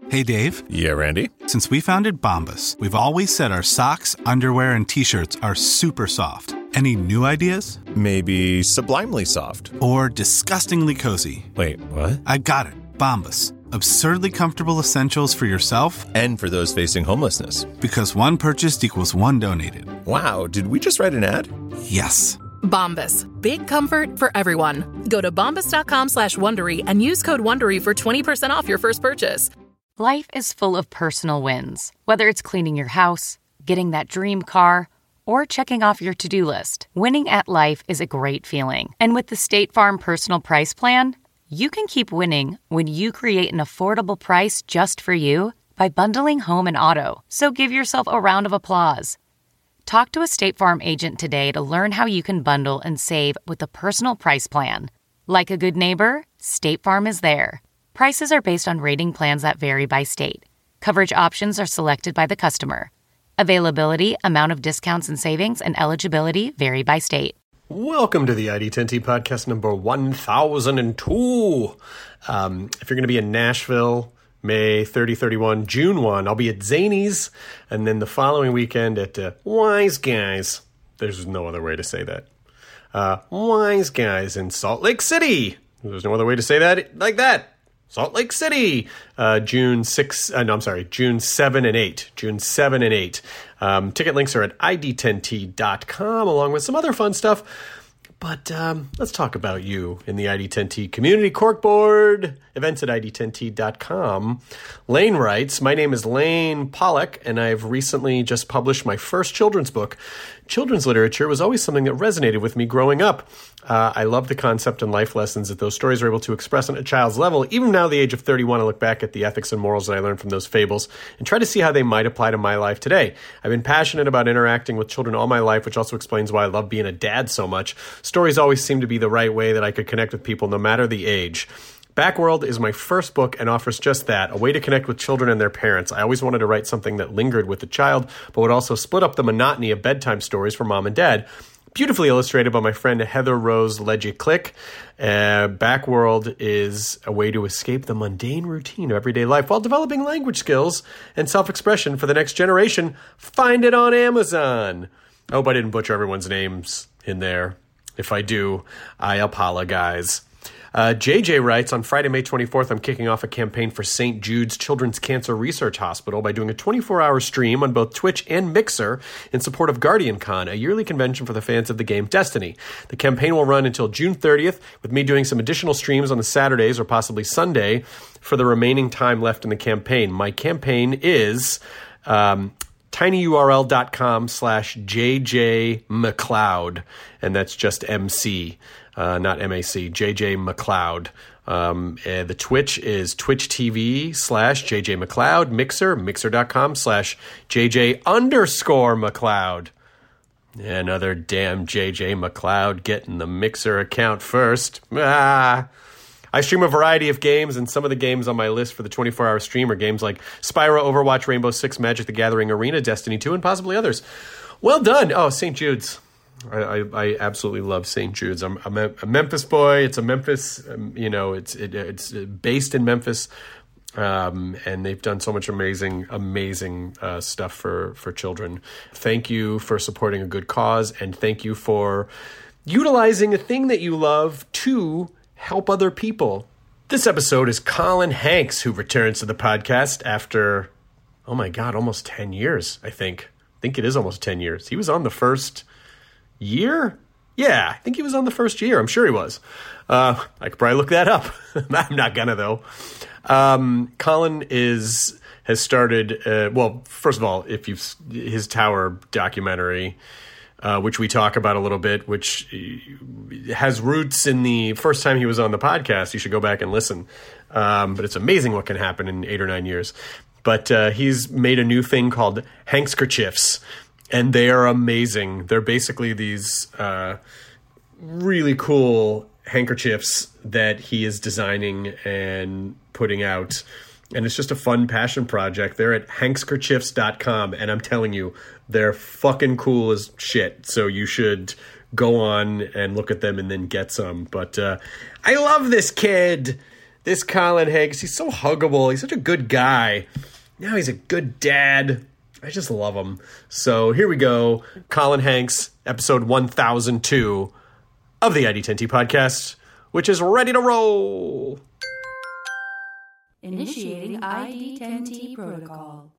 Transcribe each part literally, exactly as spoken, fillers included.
Hey, Dave. Yeah, Randy? Since we founded Bombas, we've always said our socks, underwear, and T-shirts are super soft. Any new ideas? Maybe sublimely soft. Or disgustingly cozy. Wait, what? I got it. Bombas. Absurdly comfortable essentials for yourself and for those facing homelessness. Because one purchased equals one donated. Wow, did we just write an ad? Yes. Bombas. Big comfort for everyone. Go to bombas.com slash Wondery and use code Wondery for twenty percent off your first purchase. Life is full of personal wins. Whether it's cleaning your house, getting that dream car, or checking off your to-do list. Winning at life is a great feeling. And with the State Farm Personal Price Plan, you can keep winning when you create an affordable price just for you by bundling home and auto. So give yourself a round of applause. Talk to a State Farm agent today to learn how you can bundle and save with the Personal Price Plan. Like a good neighbor, State Farm is there. Prices are based on rating plans that vary by state. Coverage options are selected by the customer. Availability, amount of discounts and savings, and eligibility vary by state. Welcome to the I D ten T podcast number one thousand two. Um, if you're going to be in Nashville, May thirtieth, thirty-first, June first, I'll be at Zanies, and then the following weekend at uh, Wise Guys. There's no other way to say that. Uh, Wise Guys in Salt Lake City. There's no other way to say that like that. Salt Lake City, uh, June sixth, uh, no, I'm sorry, June seventh and eighth, June seventh and eighth. Um, ticket links are at I D ten T dot com along with some other fun stuff. But um, let's talk about you in the I D ten T community. Corkboard, events at I D ten T dot com. Lane writes, my name is Lane Pollock, and I've recently just published my first children's book. Children's literature was always something that resonated with me growing up. Uh, I love the concept and life lessons that those stories are able to express on a child's level. Even now, at the age of thirty-one, I look back at the ethics and morals that I learned from those fables and try to see how they might apply to my life today. I've been passionate about interacting with children all my life, which also explains why I love being a dad so much. Stories always seem to be the right way that I could connect with people, no matter the age. Backworld is my first book and offers just that, a way to connect with children and their parents. I always wanted to write something that lingered with the child, but would also split up the monotony of bedtime stories for mom and dad. Beautifully illustrated by my friend Heather Rose Ledgy-Click. Uh, Backworld is a way to escape the mundane routine of everyday life while developing language skills and self-expression for the next generation. Find it on Amazon. I hope I didn't butcher everyone's names in there. If I do, I apologize. Uh, J J writes, on Friday, May twenty-fourth, I'm kicking off a campaign for Saint Jude's Children's Cancer Research Hospital by doing a twenty-four hour stream on both Twitch and Mixer in support of GuardianCon, a yearly convention for the fans of the game Destiny. The campaign will run until June thirtieth, with me doing some additional streams on the Saturdays or possibly Sunday for the remaining time left in the campaign. My campaign is um, tinyurl.com slash JJ and that's just M C. Uh, not M A C, J J McLeod. Um, uh, the Twitch is Twitch T V slash J J McLeod. Mixer, mixer.com slash JJ underscore McLeod. Another damn J J McLeod getting the Mixer account first. Ah. I stream a variety of games, and some of the games on my list for the twenty-four hour stream are games like Spyro, Overwatch, Rainbow Six, Magic the Gathering Arena, Destiny two, and possibly others. Well done. Oh, Saint Jude's. I, I, I absolutely love Saint Jude's. I'm, I'm a, a Memphis boy. It's a Memphis, um, you know, it's it, it's based in Memphis, um, and they've done so much amazing, amazing uh, stuff for, for children. Thank you for supporting a good cause, and thank you for utilizing a thing that you love to help other people. This episode is Colin Hanks, who returns to the podcast after, oh my God, almost ten years, I think. I think it is almost ten years. He was on the first... year? Yeah, I think he was on the first year. I'm sure he was. Uh, I could probably look that up. I'm not gonna, though. Um, Colin is has started, uh, well, first of all, if you've his Tower documentary, uh, which we talk about a little bit, which has roots in the first time he was on the podcast. You should go back and listen. Um, but it's amazing what can happen in eight or nine years. But uh, he's made a new thing called Hankskerchiefs. And they are amazing. They're basically these uh, really cool handkerchiefs that he is designing and putting out. And it's just a fun passion project. They're at hankskerchiefs dot com. And I'm telling you, they're fucking cool as shit. So you should go on and look at them and then get some. But uh, I love this kid. This Colin Hanks, he's so huggable. He's such a good guy. Now he's a good dad. I just love him. So here we go. Colin Hanks, episode one thousand two of the I D ten T podcast, which is ready to roll. Initiating I D ten T protocol.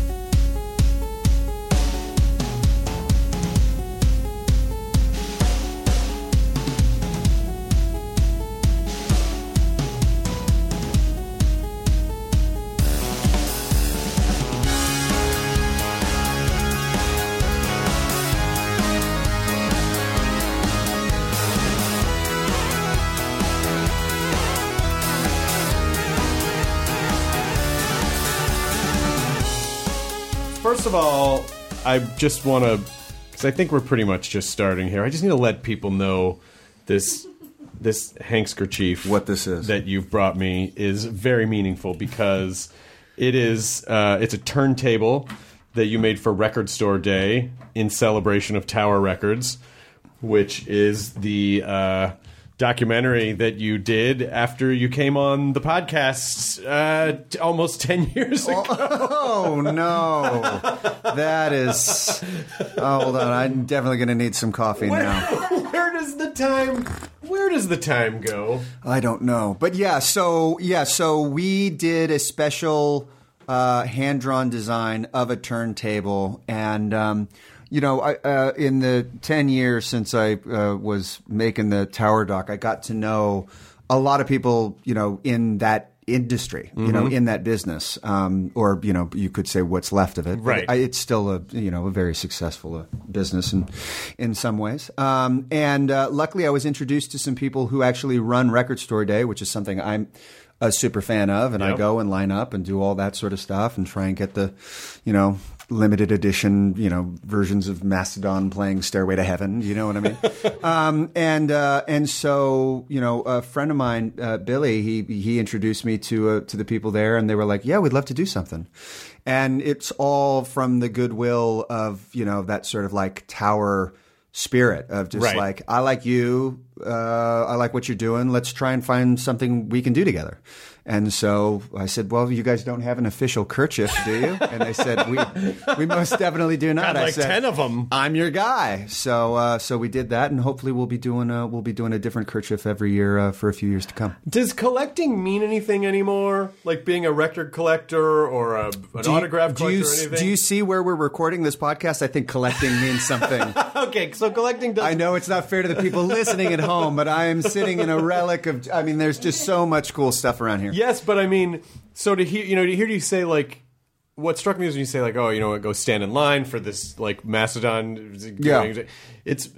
First of all, I just want to, because I think we're pretty much just starting here. I just need to let people know this this Hankskerchief, what this is, that you've brought me is very meaningful because it is uh, it's a turntable that you made for Record Store Day in celebration of Tower Records, which is the uh, documentary that you did after you came on the podcast uh, t- almost ten years ago. Oh, no. That is... Oh, hold on. I'm definitely going to need some coffee Where, now. where does the time... Where does the time go? I don't know. But yeah, so yeah, so we did a special uh, hand-drawn design of a turntable. And... Um, You know, I, uh, in the ten years since I uh, was making the Tower doc, I got to know a lot of people, you know, in that industry, you mm-hmm. know, in that business, um, or, you know, you could say what's left of it. Right. I, it's still a, you know, a very successful uh, business in, in some ways. Um, and uh, luckily I was introduced to some people who actually run Record Store Day, which is something I'm a super fan of. And yep. I go and line up and do all that sort of stuff and try and get the, you know, limited edition, you know, versions of Mastodon playing Stairway to Heaven. You know what I mean? um, and uh, and so, you know, a friend of mine, uh, Billy, he he introduced me to uh, to the people there, and they were like, "Yeah, we'd love to do something." And it's all from the goodwill of, you know, that sort of like Tower spirit of just right. like, I like you, uh, I like what you're doing. Let's try and find something we can do together. And so I said, well, you guys don't have an official kerchief, do you? And they said, we we most definitely do not. Got like I said, ten of them. I'm your guy. So uh, so we did that, and hopefully we'll be doing a, we'll be doing a different kerchief every year uh, for a few years to come. Does collecting mean anything anymore? Like being a record collector or a, an do you, autograph do collector you, or anything? Do you see where we're recording this podcast? I think collecting means something. Okay, so collecting does... I know it's not fair to the people listening at home, but I am sitting in a relic of, I mean, there's just so much cool stuff around here. Yes, but I mean... So to hear, you know, to hear you say, like, what struck me is when you say, like, oh, you know, go stand in line for this, like, Mastodon. Yeah. It's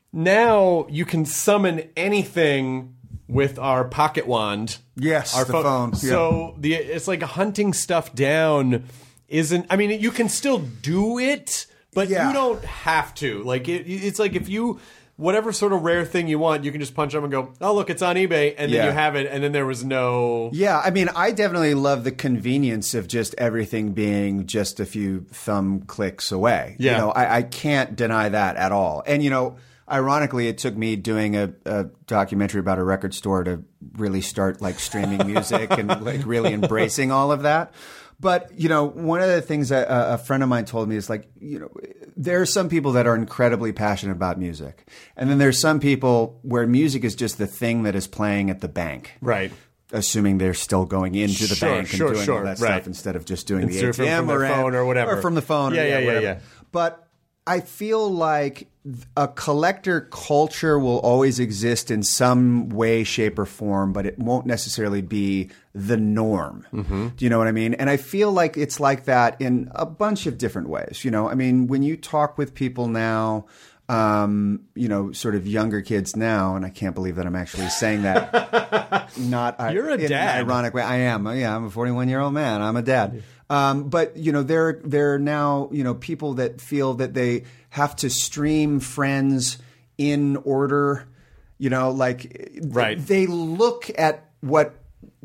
now you can summon anything with our pocket wand. Yes, our the phone. phone. Yeah. So the it's like hunting stuff down isn't. I mean, you can still do it, but yeah. you don't have to. Like, it, it's like if you. Whatever sort of rare thing you want, you can just punch up and go, oh, look, it's on eBay, and then yeah. you have it, and then there was no... Yeah, I mean, I definitely love the convenience of just everything being just a few thumb clicks away. Yeah. You know, I, I can't deny that at all. And, you know, ironically, it took me doing a, a documentary about a record store to really start, like, streaming music and, like, really embracing all of that. But, you know, one of the things that a, a friend of mine told me is like, you know, there are some people that are incredibly passionate about music. And then there's some people where music is just the thing that is playing at the bank. Right. Assuming they're still going into the sure, bank and sure, doing sure, all that right. stuff instead of just doing and the A T M from or, their phone or whatever. Or from the phone. Yeah, or, yeah, yeah, yeah, yeah. But I feel like a collector culture will always exist in some way, shape, or form, but it won't necessarily be the norm. Mm-hmm. Do you know what I mean? And I feel like it's like that in a bunch of different ways. You know, I mean, when you talk with people now, um, you know, sort of younger kids now, and I can't believe that I'm actually saying that. Not You're a in dad. an ironic way. I am. Yeah, I'm a forty-one year old man. I'm a dad. Um, but you know, there there are now you know people that feel that they have to stream Friends in order. You know, like right. they look at what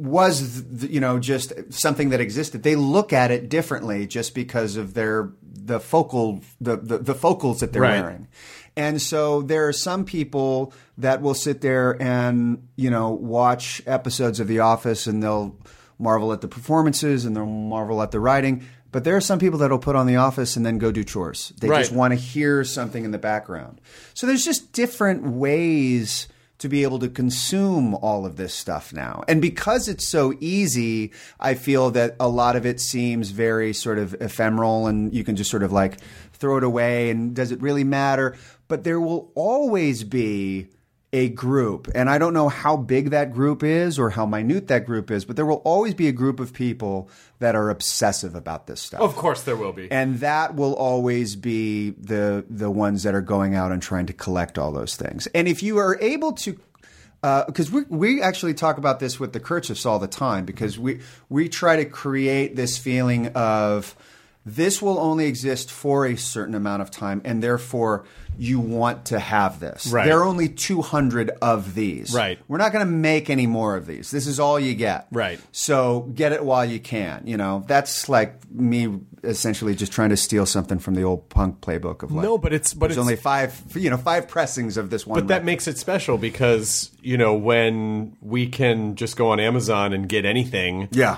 was, th- you know, just something that existed. They look at it differently just because of their the focal the the, the focals that they're Right. wearing. And so there are some people that will sit there and, you know, watch episodes of The Office and they'll marvel at the performances and they'll marvel at the writing. But there are some people that will put on The Office and then go do chores. They Right. just want to hear something in the background. So there's just different ways to be able to consume all of this stuff now. And because it's so easy, I feel that a lot of it seems very sort of ephemeral and you can just sort of like throw it away and does it really matter? But there will always be a group, and I don't know how big that group is or how minute that group is, but there will always be a group of people that are obsessive about this stuff. Of course there will be. And that will always be the the ones that are going out and trying to collect all those things. And if you are able to because uh, we we actually talk about this with the Kerchiefs all the time, because we we try to create this feeling of this will only exist for a certain amount of time, and therefore you want to have this. Right. There are only two hundred of these. Right. We're not going to make any more of these. This is all you get. Right. So get it while you can. You know, that's like me essentially just trying to steal something from the old punk playbook of like, No, but it's- but there's it's- only five, you know, five pressings of this one. But that record. makes it special because, you know, when we can just go on Amazon and get anything, Yeah.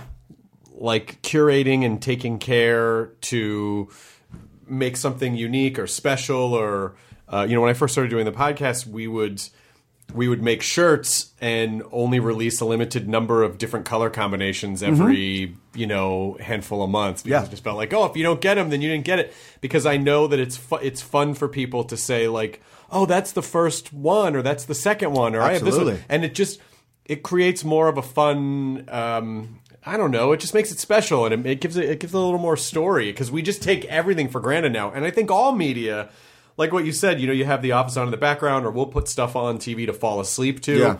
like curating and taking care to make something unique or special, or uh, you know, when I first started doing the podcast, we would we would make shirts and only release a limited number of different color combinations every you know handful of months, because Yeah. it just felt like, oh, if you don't get them, then you didn't get it. Because I know that it's fu- it's fun for people to say like, oh, that's the first one, or that's the second one, or I have this Absolutely. one, and it just it creates more of a fun. Um, I don't know. It just makes it special, and it, it gives it, it gives it a little more story, because we just take everything for granted now. And I think all media, like what you said, you know, you have The Office on in the background, or we'll put stuff on T V to fall asleep to. Yeah.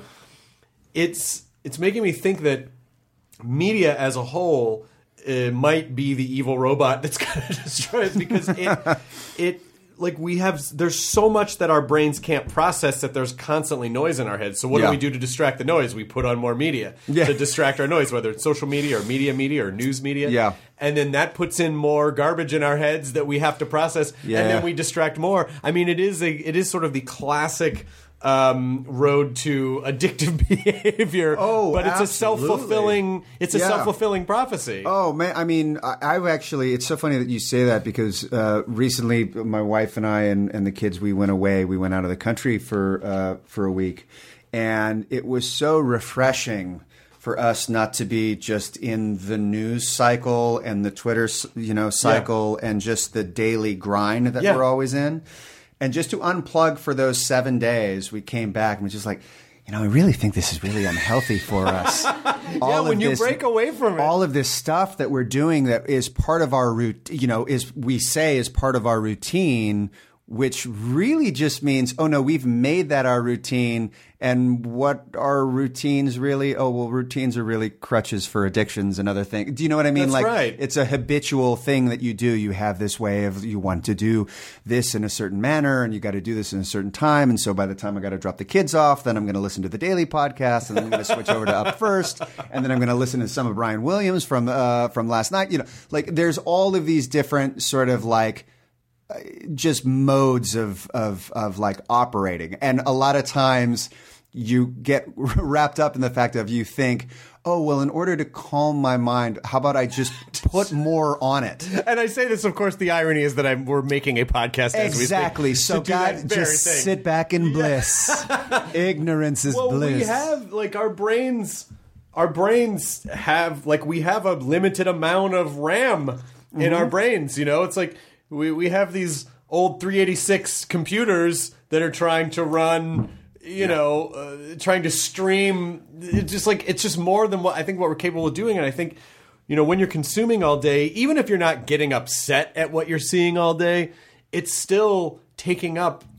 It's it's making me think that media as a whole uh, might be the evil robot that's going to destroy us, because it it. Like we have, there's so much that our brains can't process that there's constantly noise in our heads. So what Yeah. do we do to distract the noise? We put on more media Yeah. to distract our noise, whether it's social media or media media or news media. Yeah. And then that puts in more garbage in our heads that we have to process. Yeah. And then we distract more. I mean, it is a, it is sort of the classic um, road to addictive behavior. Oh, but it's a absolutely. self-fulfilling, it's a Yeah. self-fulfilling prophecy. Oh man, I mean, I, I've actually. It's so funny that you say that, because uh, recently my wife and I and, and the kids, we went away. We went out of the country for uh, for a week, and it was so refreshing for us not to be just in the news cycle and the Twitter, you know, cycle and just the daily grind that Yeah. we're always in, and just to unplug for those seven days. We came back and was just like, you know, I really think this is really unhealthy for us. yeah, when you break away from it. all of this stuff that we're doing that is part of our route, you know, is we say is part of our routine, which really just means, oh no, we've made that our routine. And what are routines really? Oh, well, routines are really crutches for addictions and other things. Do you know what I mean? That's like, right. It's a habitual thing that you do. You have this way of, you want to do this in a certain manner, and you got to do this in a certain time. And so by the time I got to drop the kids off, then I'm going to listen to the daily podcast, and then I'm going to switch over to Up First, and then I'm going to listen to some of Brian Williams from uh, from last night. You know, like there's all of these different sort of like just modes of of of like operating, and a lot of times you get wrapped up in the fact of you think, oh well, in order to calm my mind, how about I just put more on it? And I say this, of course, the irony is that I'm, we're making a podcast as we speak. Exactly. So to do that God, very just thing. sit back in bliss. Ignorance is Well, bliss. we have like our brains. Our brains have like we have a limited amount of RAM in Mm-hmm. our brains. You know, it's like we we have these old three eighty-six computers that are trying to run. You know, uh, trying to stream. It's just like it's just more than what I think what we're capable of doing. And I think, you know, when you're consuming all day, even if you're not getting upset at what you're seeing all day, it's still taking up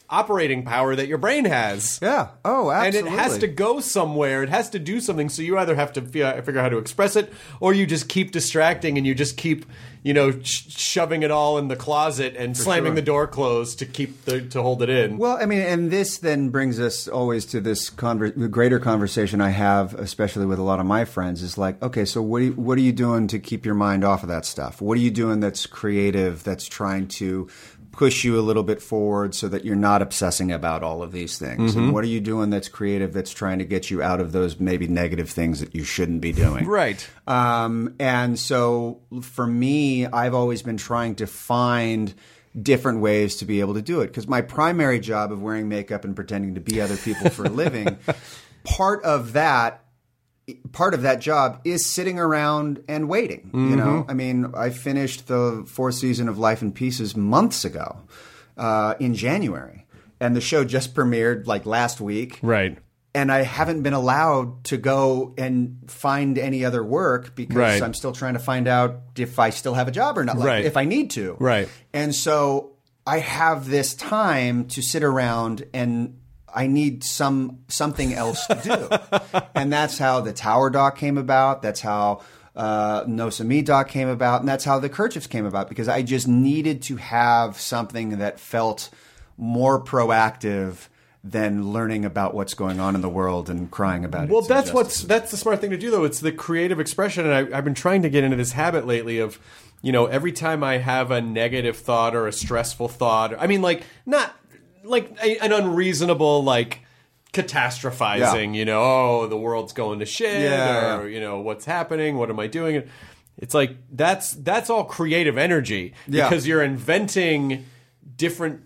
operating power that your brain has. Yeah. Oh, absolutely. And it has to go somewhere. It has to do something. So you either have to f- figure out how to express it, or you just keep distracting and you just keep, you know, sh- shoving it all in the closet and For slamming sure. the door closed to keep the to hold it in. Well, I mean, and this then brings us always to this conver- greater conversation I have, especially with a lot of my friends, is like, okay, so what are you, what are you doing to keep your mind off of that stuff? What are you doing that's creative, that's trying to push you a little bit forward so that you're not obsessing about all of these things? Mm-hmm. And what are you doing that's creative, that's trying to get you out of those maybe negative things that you shouldn't be doing? Right. Um, and so for me, I've always been trying to find different ways to be able to do it, because my primary job of wearing makeup and pretending to be other people for a living, part of that part of that job is sitting around and waiting. Mm-hmm. You know, I mean, I finished the fourth season of Life in Pieces months ago, uh, in January, and the show just premiered like last week. Right. And I haven't been allowed to go and find any other work because Right. I'm still trying to find out if I still have a job or not, like Right. if I need to. Right. And so I have this time to sit around, and I need some something else to do. And that's how the Tower doc came about. That's how uh, No Me doc came about. And that's how the Kerchiefs came about, because I just needed to have something that felt more proactive than learning about what's going on in the world and crying about it. Well, that's what's that's the smart thing to do, though. It's the creative expression, and I, I've been trying to get into this habit lately of, you know, every time I have a negative thought or a stressful thought, I mean, like not like a, an unreasonable like catastrophizing, Yeah. you know, oh, the world's going to shit, Yeah. or you know, what's happening? What am I doing? It's like that's that's all creative energy, Yeah. because you're inventing different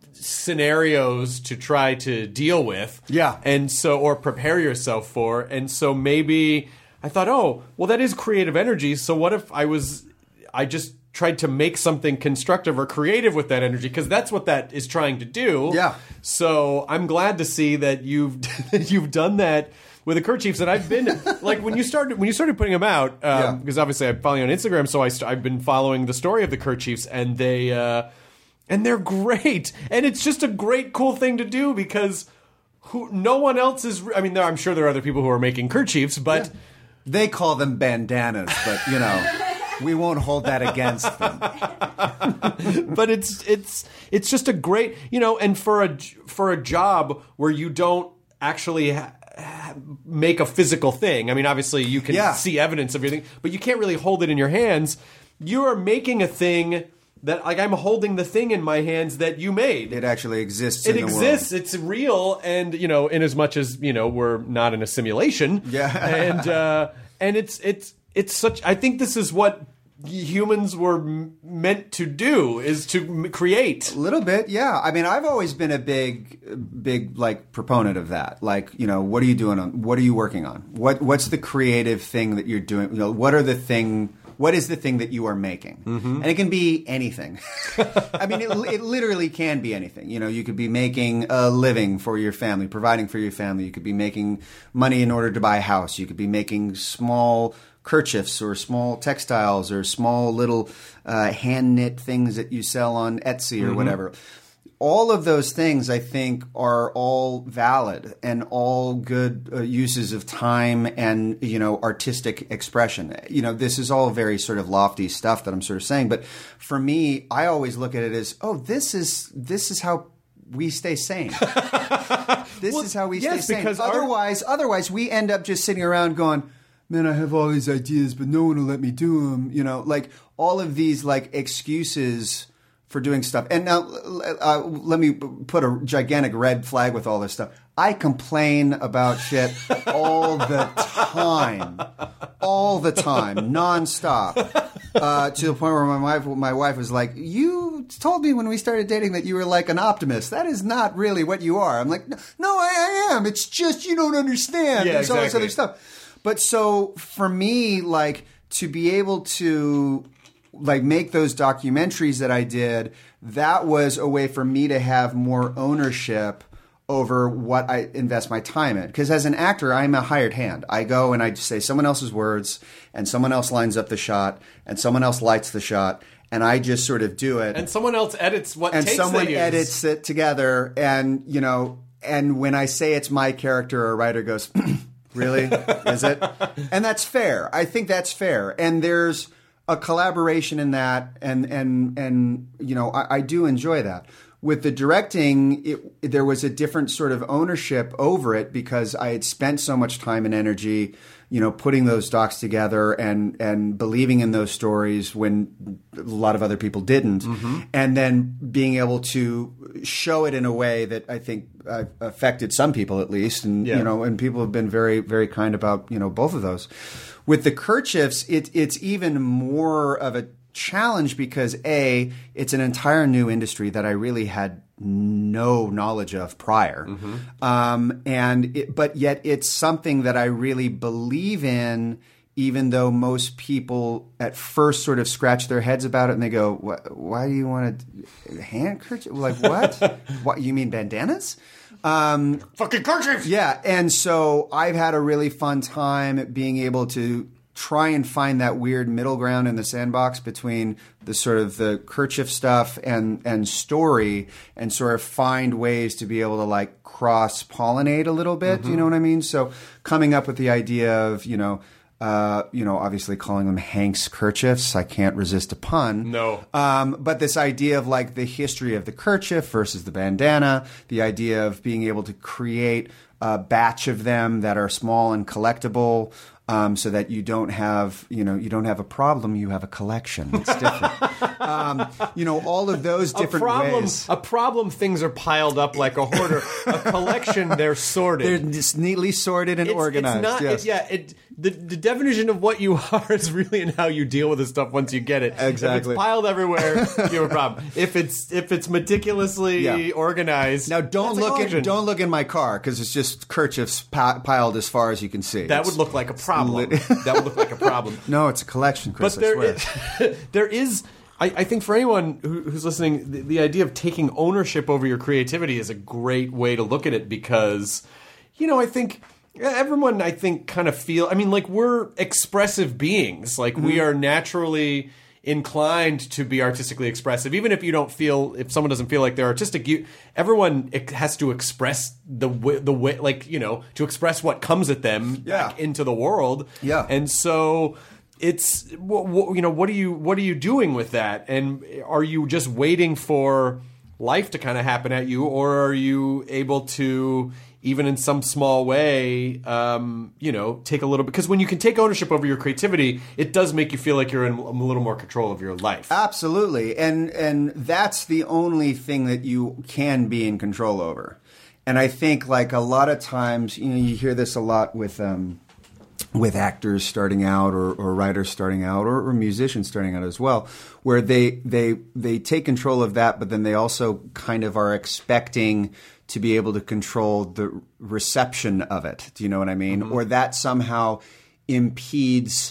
scenarios to try to deal with. Yeah. And so, or prepare yourself for. And so maybe I thought, oh, well, that is creative energy. So what if I was, I just tried to make something constructive or creative with that energy? Because that's what that is trying to do. Yeah. So I'm glad to see that you've, you've done that with the Kerchiefs. And I've been like, when you started, when you started putting them out, um, Yeah. because obviously I'm following you on Instagram. So I st- I've been following the story of the Kerchiefs, and they, uh, and they're great. And it's just a great, cool thing to do, because who, no one else is... I mean, there, I'm sure there are other people who are making kerchiefs, but... Yeah. They call them bandanas, but, you know, we won't hold that against them. But it's it's it's just a great... You know, and for a, for a job where you don't actually... Ha- ha- make a physical thing. I mean, obviously, you can Yeah. see evidence of your thing, but you can't really hold it in your hands. You are making a thing... that like I'm holding the thing in my hands that you made. It actually exists It in the exists. world. It's real, and you know, in as much as you know, we're not in a simulation. Yeah. and uh, and it's it's it's such. I think this is what humans were m- meant to do: is to m- create. A little bit, yeah. I mean, I've always been a big, big like proponent of that. Like, you know, what are you doing on? What are you working on? What What's the creative thing that you're doing? You know, what are the thing? What is the thing that you are making? Mm-hmm. And it can be anything. I mean, it, it literally can be anything. You know, you could be making a living for your family, providing for your family. You could be making money in order to buy a house. You could be making small kerchiefs or small textiles or small little uh, hand knit things that you sell on Etsy or mm-hmm. whatever. All of those things, I think, are all valid and all good uh, uses of time and, you know, artistic expression. You know, this is all very sort of lofty stuff that I'm sort of saying. But for me, I always look at it as, oh, this is this is how we stay sane. This well, is how we yes, stay sane. because our- Otherwise, otherwise, we end up just sitting around going, man, I have all these ideas, but no one will let me do them. You know, like all of these like excuses for doing stuff. And now uh, let me put a gigantic red flag with all this stuff. I complain about shit all the time, all the time, nonstop, uh, to the point where my wife, my wife was like, you told me when we started dating that you were like an optimist. That is not really what you are. I'm like, no, I, I am. It's just you don't understand. Yeah, There's all this exactly. other stuff. But so for me, like to be able to like make those documentaries that I did, that was a way for me to have more ownership over what I invest my time in. Because as an actor, I'm a hired hand. I go and I just say someone else's words, and someone else lines up the shot, and someone else lights the shot, and I just sort of do it. And someone else edits what and takes someone they use. edits it together, and you know, and when I say it's my character, a writer goes, "Really? Is it?" And that's fair. I think that's fair. And there's a collaboration in that, and and and you know, I, I do enjoy that. With the directing, it, there was a different sort of ownership over it because I had spent so much time and energy, you know, putting those docs together and and believing in those stories when a lot of other people didn't, mm-hmm. and then being able to show it in a way that I think uh, affected some people at least, and yeah. you know, and people have been very very kind about, you know, both of those. With the Kerchiefs, it, it's even more of a challenge because A, it's an entire new industry that I really had no knowledge of prior, mm-hmm. um, and it, but yet it's something that I really believe in, even though most people at first sort of scratch their heads about it and they go, "Why do you want a handkerchief? Like what? What you mean bandanas?" Um, Fucking kerchiefs! Yeah, and so I've had a really fun time at being able to try and find that weird middle ground in the sandbox between the sort of the kerchief stuff and and story, and sort of find ways to be able to like cross pollinate a little bit. Mm-hmm. You know what I mean? So coming up with the idea of, you know, uh, you know, obviously calling them Hank's kerchiefs. I can't resist a pun. No. Um, but this idea of like the history of the kerchief versus the bandana, the idea of being able to create a batch of them that are small and collectible. Um, so that you don't have, you know, you don't have a problem, you have a collection. It's different. um, you know, all of those different a problem, ways. A problem, things are piled up like a hoarder. A collection, they're sorted. They're just neatly sorted and it's, organized. It's not, yes. it, yeah, it, the, the definition of what you are is really in how you deal with the stuff once you get it. Exactly. If it's piled everywhere, you have a problem. If it's if it's meticulously yeah. organized, now don't look in, don't look in my car because it's just kerchiefs pi- piled as far as you can see. That it's, would look like a problem. That would look like a problem. No, it's a collection, Chris. But there I swear. is, there is. I, I think for anyone who, who's listening, the, the idea of taking ownership over your creativity is a great way to look at it because, you know, I think everyone, I think, kind of feel. I mean, like we're expressive beings. Like mm-hmm. we are naturally inclined to be artistically expressive, even if you don't feel, if someone doesn't feel like they're artistic, you, everyone has to express the way, the way, like, you know, to express what comes at them yeah. back into the world. Yeah. And so it's, you know, what are you, what are you doing with that? And are you just waiting for life to kind of happen at you, or are you able to, even in some small way, um, you know, take a little bit, because when you can take ownership over your creativity, it does make you feel like you're in a little more control of your life. Absolutely. And and that's the only thing that you can be in control over. And I think like a lot of times, you know, you hear this a lot with um, with actors starting out or, or writers starting out or, or musicians starting out as well, where they they they take control of that, but then they also kind of are expecting to be able to control the reception of it. Do you know what I mean? Mm-hmm. Or that somehow impedes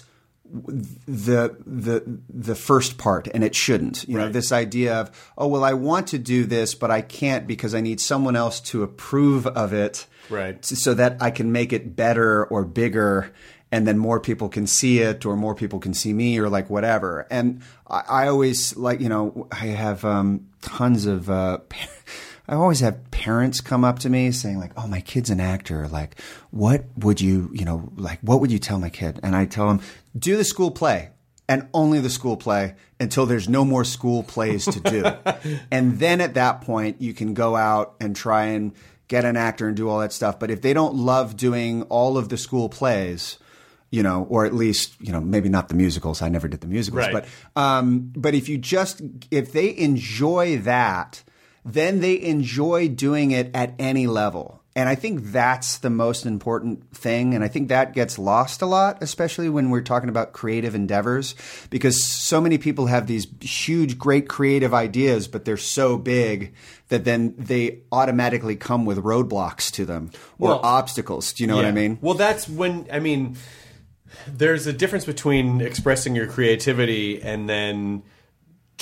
the the the first part, and it shouldn't. You right. know, this idea of, oh, well, I want to do this, but I can't because I need someone else to approve of it, right? So that I can make it better or bigger, and then more people can see it, or more people can see me, or like whatever. And I, I always like, you know, I have um, tons of. Uh, I always have parents come up to me saying like, "Oh, my kid's an actor. Like, what would you, you know, like, what would you tell my kid?" And I tell them, "Do the school play, and only the school play until there's no more school plays to do, and then at that point you can go out and try and get an actor and do all that stuff. But if they don't love doing all of the school plays." You know, or at least, you know, maybe not the musicals. I never did the musicals, right. but um, but if you just if they enjoy that, then they enjoy doing it at any level. And I think that's the most important thing. And I think that gets lost a lot, especially when we're talking about creative endeavors, because so many people have these huge, great creative ideas, but they're so big that then they automatically come with roadblocks to them or well, obstacles. Do you know yeah. what I mean? Well, that's when, I mean, there's a difference between expressing your creativity and then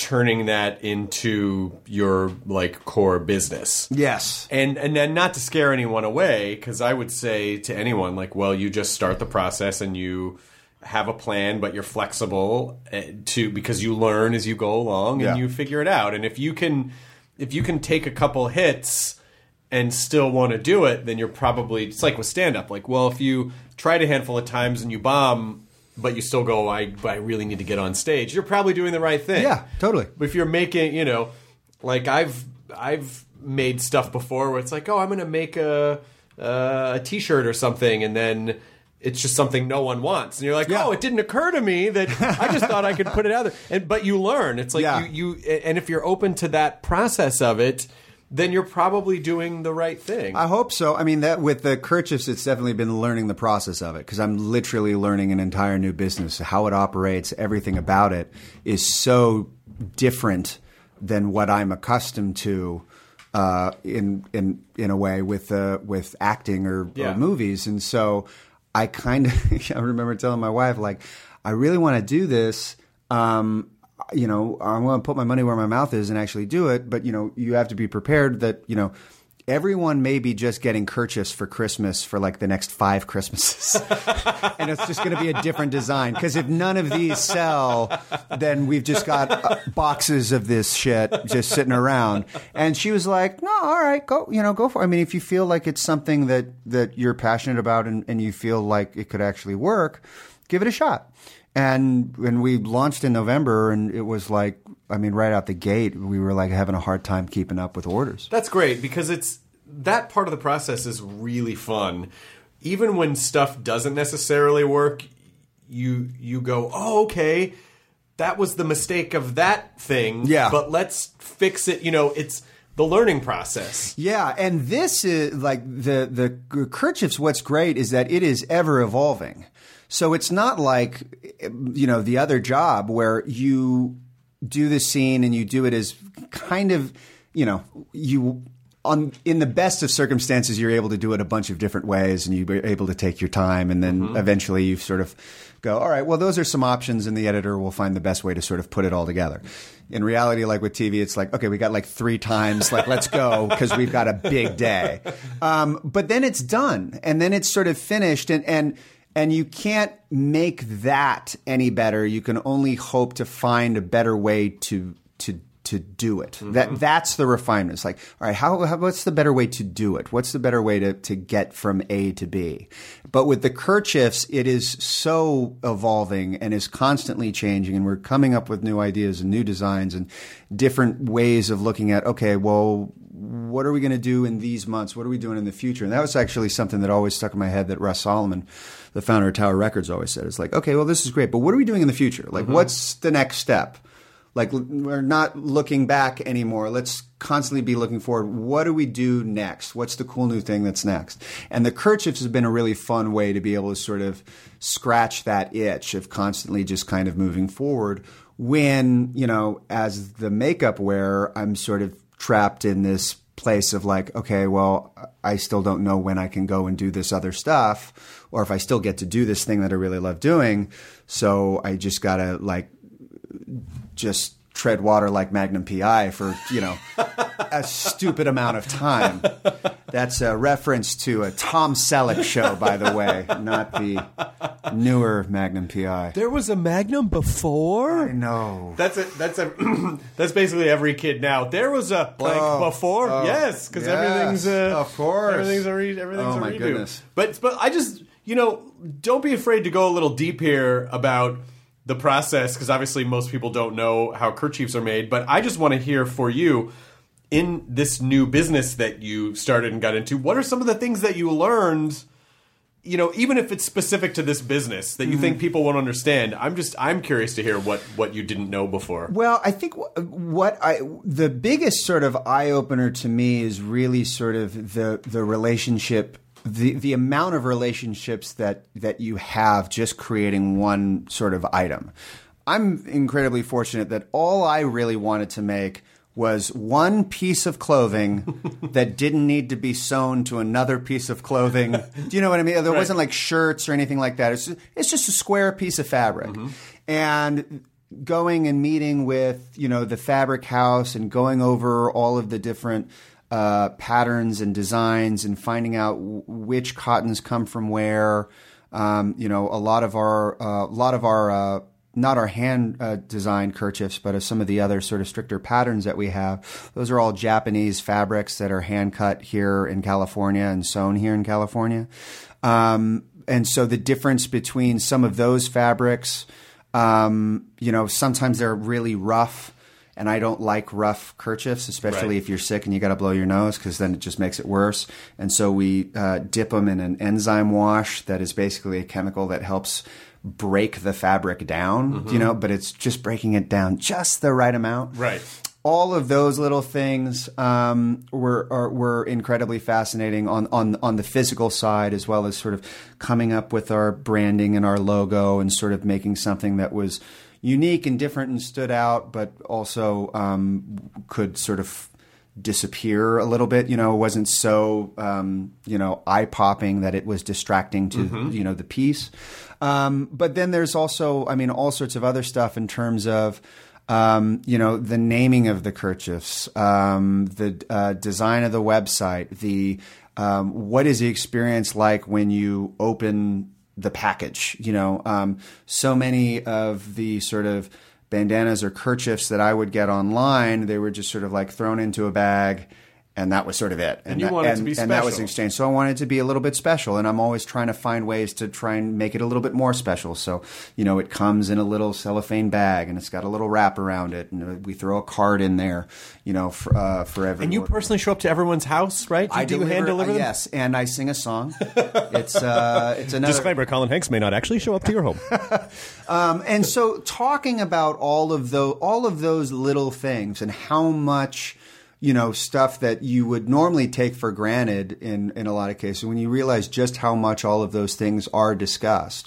turning that into your like core business. Yes. And and then not to scare anyone away, because I would say to anyone like, well, you just start the process and you have a plan, but you're flexible to because you learn as you go along and yeah. you figure it out. And if you can if you can take a couple hits and still want to do it, then you're probably it's like with stand up. Like, well, if you tried a handful of times and you bomb, but you still go, I, I really need to get on stage, you're probably doing the right thing. Yeah, totally. But if you're making, you know, like I've I've made stuff before where it's like, oh, I'm going to make a, uh, a T-shirt or something, and then it's just something no one wants. And you're like, yeah. oh, it didn't occur to me that I just thought I could put it out there. And, but you learn. It's like yeah. you, you, and if you're open to that process of it, then you're probably doing the right thing. I hope so. I mean, that with the kerchiefs, it's definitely been learning the process of it, because I'm literally learning an entire new business. How it operates, everything about it is so different than what I'm accustomed to uh, in in in a way with uh, with acting or, yeah. or movies. And so I kind of I remember telling my wife, like, I really want to do this. Um, you know, I'm going to put my money where my mouth is and actually do it. But, you know, you have to be prepared that, you know, everyone may be just getting kerchiefs for Christmas for like the next five Christmases. And it's just going to be a different design. Because if none of these sell, then we've just got uh, boxes of this shit just sitting around. And she was like, no, all right, go, you know, go for it. I mean, if you feel like it's something that, that you're passionate about and, and you feel like it could actually work, give it a shot. And when we launched in November, and it was like, I mean, right out the gate, we were like having a hard time keeping up with orders. That's great, because it's that part of the process is really fun. Even when stuff doesn't necessarily work, you you go, oh, okay, that was the mistake of that thing. Yeah. But let's fix it. You know, it's the learning process. Yeah, and this is like the the kerchiefs. What's great is that it is ever evolving. So it's not like, you know, the other job where you do the scene and you do it as kind of, you know, you on in the best of circumstances, you're able to do it a bunch of different ways, and you're able to take your time, and then mm-hmm. eventually you sort of go, all right, well, those are some options, and the editor will find the best way to sort of put it all together. In reality, like with T V, it's like, okay, we got like three times, like, let's go, because we've got a big day. Um, but then it's done, and then it's sort of finished, and and And you can't make that any better. You can only hope to find a better way to to to do it. Mm-hmm. That that's the refinement. It's like, all right, how, how what's the better way to do it? What's the better way to to get from A to B? But with the kerchiefs, it is so evolving and is constantly changing, and we're coming up with new ideas and new designs and different ways of looking at, okay, well, what are we going to do in these months? What are we doing in the future? And that was actually something that always stuck in my head that Russ Solomon, the founder of Tower Records, always said. It's like, okay, well, this is great, but what are we doing in the future? Like, mm-hmm. what's the next step? Like, we're not looking back anymore. Let's constantly be looking forward. What do we do next? What's the cool new thing that's next? And the kerchiefs has been a really fun way to be able to sort of scratch that itch of constantly just kind of moving forward when, you know, as the makeup wearer, I'm sort of trapped in this place of like, okay, well, I still don't know when I can go and do this other stuff, or if I still get to do this thing that I really love doing. So I just got to like just tread water like Magnum P I for, you know, a stupid amount of time. That's a reference to a Tom Selleck show, by the way, not the newer Magnum P I. There was a Magnum before? I know. That's a that's a that's basically every kid now. There was a blank oh, before. Oh, yes, because yes, everything's uh, of course. Everything's a re- everything's oh, a my redo. Goodness. But but I just, you know, don't be afraid to go a little deep here about the process, because obviously most people don't know how kerchiefs are made. But I just want to hear for you, in this new business that you started and got into, what are some of the things that you learned, you know, even if it's specific to this business, that you mm-hmm. think people won't understand? I'm just, I'm curious to hear what, what you didn't know before. Well, I think what I, the biggest sort of eye-opener to me is really sort of the, the relationship, the, the amount of relationships that, that you have just creating one sort of item. I'm incredibly fortunate that all I really wanted to make was one piece of clothing that didn't need to be sewn to another piece of clothing. Do you know what I mean? There right. wasn't like shirts or anything like that. It's just, it's just a square piece of fabric. Mm-hmm. And going and meeting with, you know, the fabric house and going over all of the different uh, patterns and designs and finding out w- which cottons come from where. Um, you know, a lot of our, uh, a lot of our, uh, not our hand uh, designed kerchiefs, but of some of the other sort of stricter patterns that we have. Those are all Japanese fabrics that are hand cut here in California and sewn here in California. Um, and so the difference between some of those fabrics, um, you know, sometimes they're really rough. And I don't like rough kerchiefs, especially right. if you're sick and you got to blow your nose, because then it just makes it worse. And so we uh, dip them in an enzyme wash that is basically a chemical that helps break the fabric down, mm-hmm. you know, but it's just breaking it down just the right amount. Right. All of those little things um, were are, were incredibly fascinating on, on on the physical side, as well as sort of coming up with our branding and our logo and sort of making something that was unique and different and stood out, but also um, could sort of disappear a little bit. You know, it wasn't so, um, you know, eye-popping that it was distracting to, mm-hmm. you know, the piece. Um, but then there's also, I mean, all sorts of other stuff in terms of, um, you know, the naming of the kerchiefs, um, the uh, design of the website, the um, what is the experience like when you open the package, you know, um, so many of the sort of bandanas or kerchiefs that I would get online, they were just sort of like thrown into a bag, and that was sort of it. And, and you that, wanted and, to be special. And that was exchanged. So I wanted it to be a little bit special, and I'm always trying to find ways to try and make it a little bit more special. So, you know, it comes in a little cellophane bag, and it's got a little wrap around it, and we throw a card in there, you know, for, uh, for everyone. And you personally show up to everyone's house, right? Do, I do deliver, you hand deliver uh, them? Yes, and I sing a song. It's uh, it's another Disclaimer: Colin Hanks may not actually show up to your home. um, and so, talking about all of those, all of those little things, and how much, you know, stuff that you would normally take for granted in, in a lot of cases, when you realize just how much all of those things are discussed,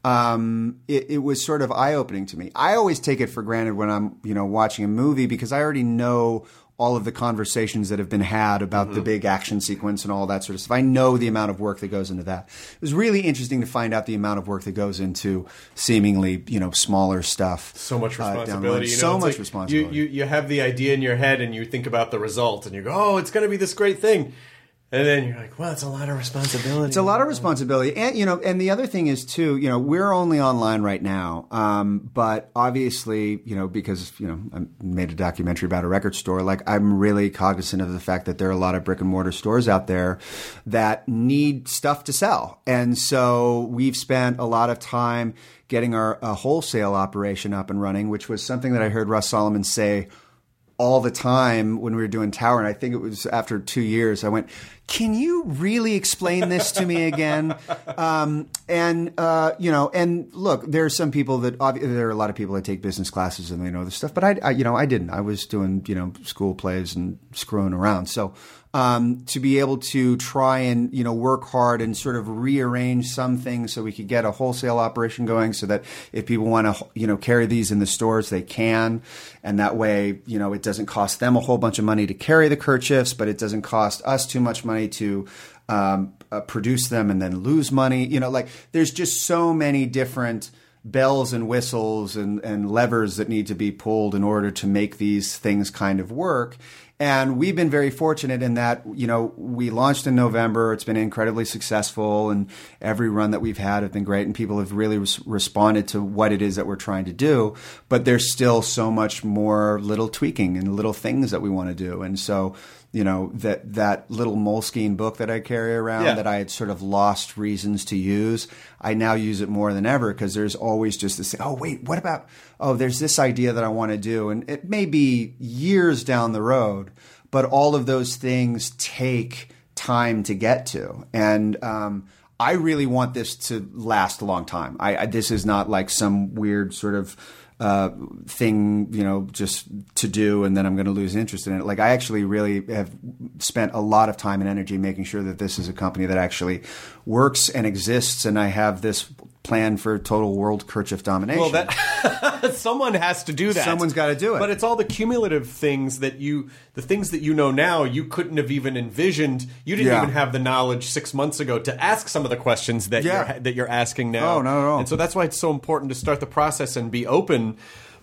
um, it, it was sort of eye-opening to me. I always take it for granted when I'm, you know, watching a movie, because I already know all of the conversations that have been had about mm-hmm. the big action sequence and all that sort of stuff. I know the amount of work that goes into that. It was really interesting to find out the amount of work that goes into seemingly, you know, smaller stuff. So much responsibility. Uh, you know, so much like responsibility. You, you, you have the idea in your head and you think about the result and you go, oh, it's going to be this great thing. And then you're like, well, it's a lot of responsibility. It's a lot of responsibility. And, you know, and the other thing is, too, you know, we're only online right now. Um, but obviously, you know, because, you know, I made a documentary about a record store, like, I'm really cognizant of the fact that there are a lot of brick and mortar stores out there that need stuff to sell. And so we've spent a lot of time getting our a wholesale operation up and running, which was something that I heard Russ Solomon say all the time when we were doing Tower. And I think it was after two years, I went, can you really explain this to me again? Um, and, uh, you know, and look, there are some people that, obviously, there are a lot of people that take business classes and they know this stuff, but I, I you know, I didn't. I was doing, you know, school plays and screwing around. So, um, to be able to try and, you know, work hard and sort of rearrange some things so we could get a wholesale operation going, so that if people want to, you know, carry these in the stores, they can. And that way, you know, it doesn't cost them a whole bunch of money to carry the kerchiefs, but it doesn't cost us too much money to um, uh, produce them and then lose money. You know, like, there's just so many different bells and whistles and, and levers that need to be pulled in order to make these things kind of work. And we've been very fortunate in that, you know, we launched in November. It's been incredibly successful, and every run that we've had have been great, and people have really res- responded to what it is that we're trying to do. But there's still so much more little tweaking and little things that we want to do. And so, you know, that that little Moleskine book that I carry around yeah. that I had sort of lost reasons to use, I now use it more than ever, because there's always just this, oh, wait, what about, oh, there's this idea that I want to do. And it may be years down the road, but all of those things take time to get to. And um, I really want this to last a long time. I, I this is not like some weird sort of uh, thing, you know, just to do, and then I'm going to lose interest in it. Like, I actually really have spent a lot of time and energy making sure that this is a company that actually works and exists, and I have this plan for total world kerchief domination. Well, that someone has to do that. Someone's got to do it. But it's all the cumulative things that you, the things that you know now, you couldn't have even envisioned. You didn't Yeah. even have the knowledge six months ago to ask some of the questions that Yeah. you're that you're asking now. Oh, not at all. And so that's why it's so important to start the process and be open.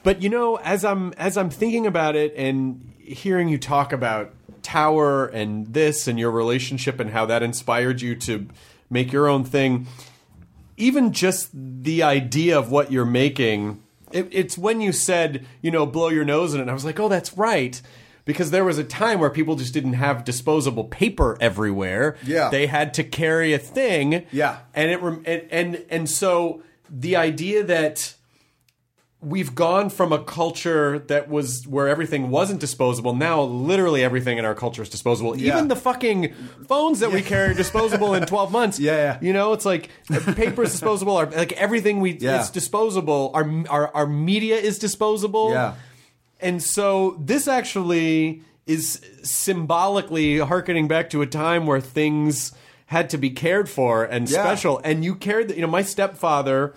But you know, as I'm as I'm thinking about it and hearing you talk about Tower and this and your relationship and how that inspired you to make your own thing, even just the idea of what you're making, it, it's when you said, you know, blow your nose in it, and I was like, oh, that's right. Because there was a time where people just didn't have disposable paper everywhere. Yeah. They had to carry a thing. Yeah. And it and and, and so the idea that we've gone from a culture that was where everything wasn't disposable. Now, literally everything in our culture is disposable. Yeah. Even the fucking phones that we carry are disposable in twelve months. Yeah, yeah. You know, it's like paper is disposable. Our, like everything we Yeah. is disposable. Our, our our media is disposable. Yeah. And so this actually is symbolically hearkening back to a time where things had to be cared for and Yeah. special. And you cared, you know, my stepfather,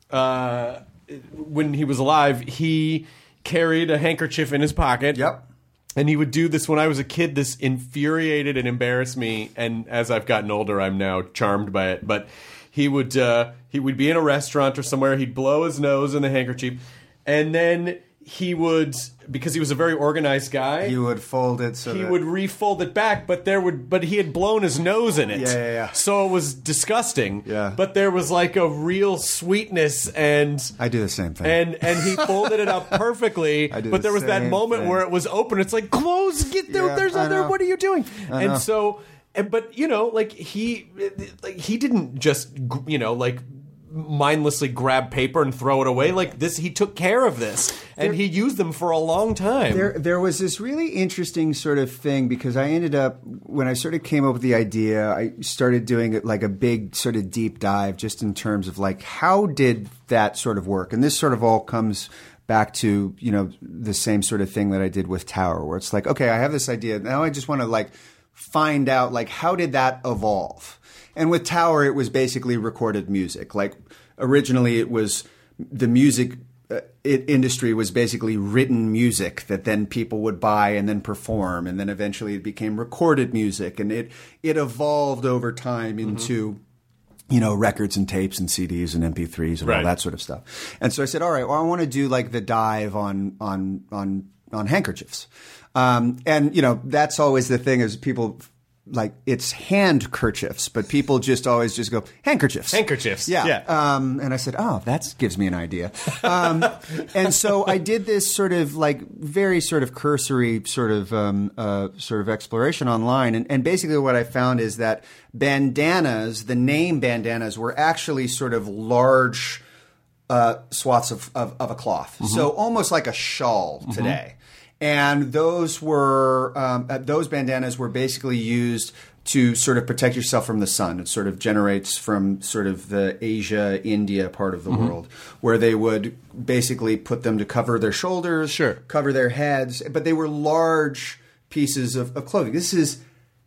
uh, when he was alive, he carried a handkerchief in his pocket. Yep. And he would do this when I was a kid. This infuriated and embarrassed me. And as I've gotten older, I'm now charmed by it. But he would uh, he would be in a restaurant or somewhere. He'd blow his nose in the handkerchief, and then he would, because he was a very organized guy, You would fold it so he that... would refold it back. But there would, but he had blown his nose in it. Yeah, yeah, yeah. So it was disgusting. Yeah. But there was like a real sweetness and. I do the same thing. And and he folded it up perfectly, I do but the there was that same moment thing. where it was open. It's like, close, get there. Yeah, There's I other. know. What are you doing? I And know. so, and, but you know, like he, like he didn't just, you know, like mindlessly grab paper and throw it away. Like this, he took care of this, and he used them for a long time. There, there was this really interesting sort of thing because I ended up, when I sort of came up with the idea, I started doing it like a big sort of deep dive just in terms of like, how did that sort of work? And this sort of all comes back to, you know, the same sort of thing that I did with Tower, where it's like, okay, I have this idea. Now I just want to like find out, like, how did that evolve? And with Tower, it was basically recorded music. Like originally it was the music uh, it, industry was basically written music that then people would buy and then perform. And then eventually it became recorded music. And it, it evolved over time into, mm-hmm. you know, records and tapes and C Ds and M P threes and Right. all that sort of stuff. And so I said, all right, well, I want to do like the dive on, on, on, on handkerchiefs. Um, and, you know, that's always the thing is people like it's handkerchiefs, but people just always just go handkerchiefs. Handkerchiefs. Yeah. Yeah. Um, and I said, oh, that gives me an idea. Um, and so I did this sort of like very sort of cursory sort of um, uh, sort of exploration online. And, and basically what I found is that bandanas, the name bandanas, were actually sort of large uh, swaths of, of, of a cloth. Mm-hmm. So almost like a shawl today. Mm-hmm. And those were um, uh, those bandanas were basically used to sort of protect yourself from the sun. It sort of generates from sort of the Asia, India part of the mm-hmm. world, where they would basically put them to cover their shoulders, sure. cover their heads, but they were large pieces of, of clothing. This is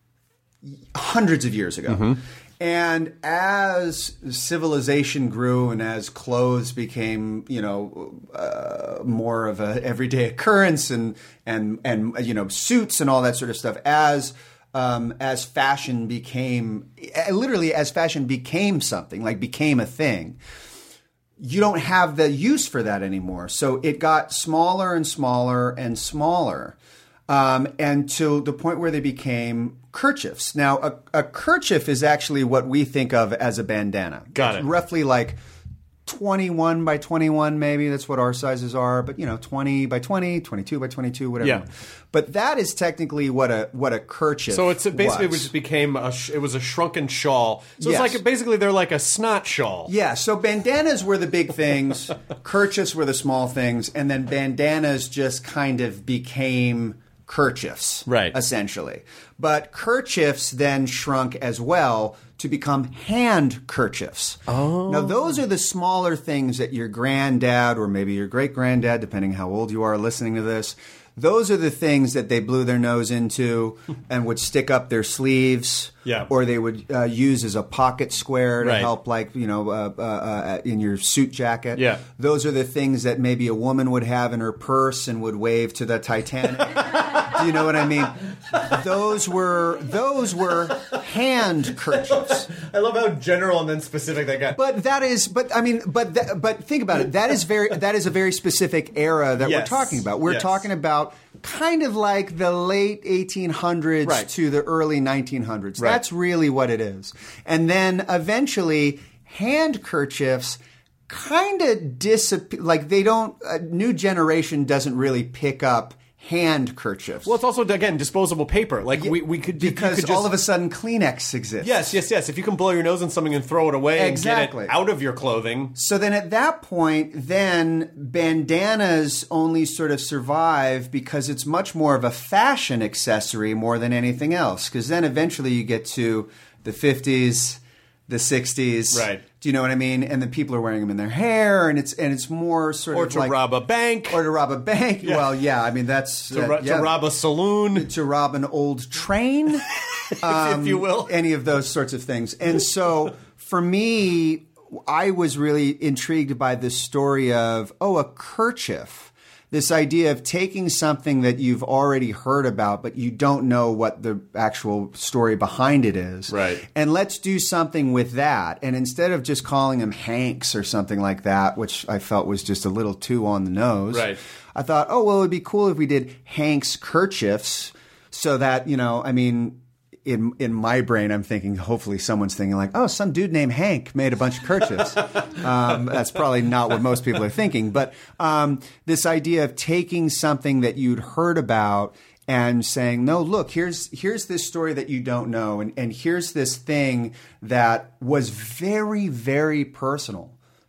hundreds of years ago. Mm-hmm. And as civilization grew and as clothes became, you know, uh, more of a everyday occurrence and, and, and, you know, suits and all that sort of stuff, as, um, as fashion became, literally as fashion became something, like became a thing, you don't have the use for that anymore. So it got smaller and smaller and smaller. Um, and to the point where they became kerchiefs. Now, a, a kerchief is actually what we think of as a bandana. Got it's it. Roughly like twenty-one by twenty-one, maybe. That's what our sizes are. But, you know, twenty by twenty, twenty-two by twenty-two, whatever. Yeah. But that is technically what a what a kerchief So it's basically was. it just became a sh- it was a shrunken shawl. So Yes. it's like basically they're like a snot shawl. Yeah, so bandanas were the big things, kerchiefs were the small things, and then bandanas just kind of became kerchiefs, right? Essentially. But kerchiefs then shrunk as well to become handkerchiefs. Oh. Now, those are the smaller things that your granddad or maybe your great-granddad, depending how old you are listening to this, those are the things that they blew their nose into and would stick up their sleeves. Yeah. Or they would uh, use as a pocket square to Right. help, like, you know, uh, uh, uh, in your suit jacket. Yeah. Those are the things that maybe a woman would have in her purse and would wave to the Titanic. Do you know what I mean? Those were those were handkerchiefs. I love how general and then specific that got. But that is, but I mean, but that, but think about it. That is very that is a very specific era that Yes. we're talking about. We're Yes. talking about kind of like the late eighteen hundreds Right. to the early nineteen hundreds. Right. That's really what it is. And then eventually, handkerchiefs kind of disappear. Like they don't. A new generation doesn't really pick up handkerchiefs. Well, it's also again disposable paper. Like we, we could because you could just, all of a sudden Kleenex exists. yes, yes, yes. If you can blow your nose on something and throw it away Exactly. and get it out of your clothing. So then at that point, then bandanas only sort of survive because it's much more of a fashion accessory more than anything else. Because then eventually you get to the fifties, the sixties. Right. Do you know what I mean? And then people are wearing them in their hair, and it's and it's more sort Or of to like, rob a bank. or to rob a bank. Well, yeah, I mean that's to, uh, ro- yeah. to rob a saloon. to rob an old train, if you will. any of those sorts of things. And so for me, I was really intrigued by this story of, oh, a kerchief. This idea of taking something that you've already heard about, but you don't know what the actual story behind it is. Right. And let's do something with that. And instead of just calling him Hanks or something like that, which I felt was just a little too on the nose. Right. I thought, oh, well, it would be cool if we did Hank's kerchiefs so that, you know, I mean, in in my brain, I'm thinking, hopefully someone's thinking like, oh, some dude named Hank made a bunch of kerchiefs. um, that's probably not what most people are thinking. But um, this idea of taking something that you'd heard about and saying, no, look, here's here's this story that you don't know. And, and here's this thing that was very, very personal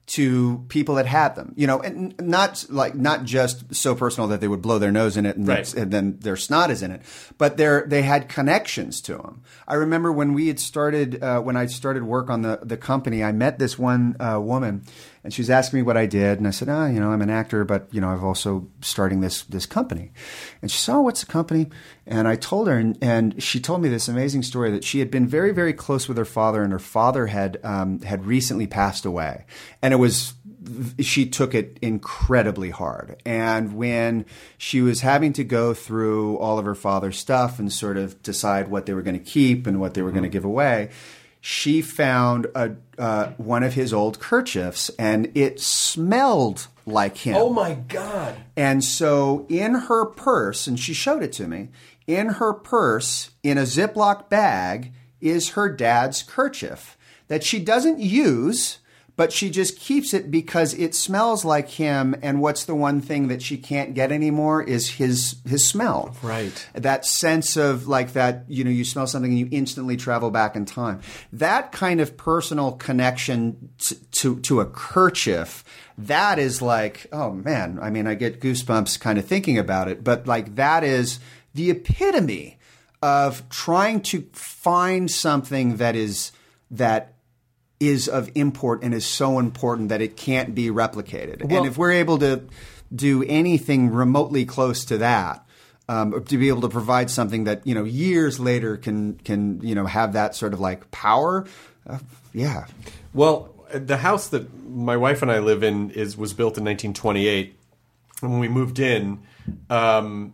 to people that had them, you know, and not like not just so personal that they would blow their nose in it and, Right. then, and then their snot is in it, but they they had connections to them. I remember when we had started uh, when I started work on the the company, I met this one uh, woman, and she was asking me what I did, and I said, oh, you know, I'm an actor, but you know, I've also starting this this company, and she said, oh, what's the company? And I told her, and, and she told me this amazing story that she had been very, very close with her father, and her father had um, had recently passed away, and it was she took it incredibly hard. And when she was having to go through all of her father's stuff and sort of decide what they were going to keep and what they were going to give away, she found a uh, one of his old kerchiefs, and it smelled like him. Oh my God. And so in her purse, and she showed it to me, in her purse, in a Ziploc bag, is her dad's kerchief that she doesn't use, but she just keeps it because it smells like him. And what's the one thing that she can't get anymore is his his smell. Right. That sense of like that, you know, you smell something and you instantly travel back in time. That kind of personal connection to, to, to a kerchief, that is like, oh man, I mean, I get goosebumps kind of thinking about it, but like that is the epitome of trying to find something that is, that is of import and is so important that it can't be replicated. Well, and if we're able to do anything remotely close to that, um, to be able to provide something that, you know, years later can, can, you know, have that sort of like power. Uh, yeah. Well, the house that my wife and I live in is was built in nineteen twenty-eight. And when we moved in, um,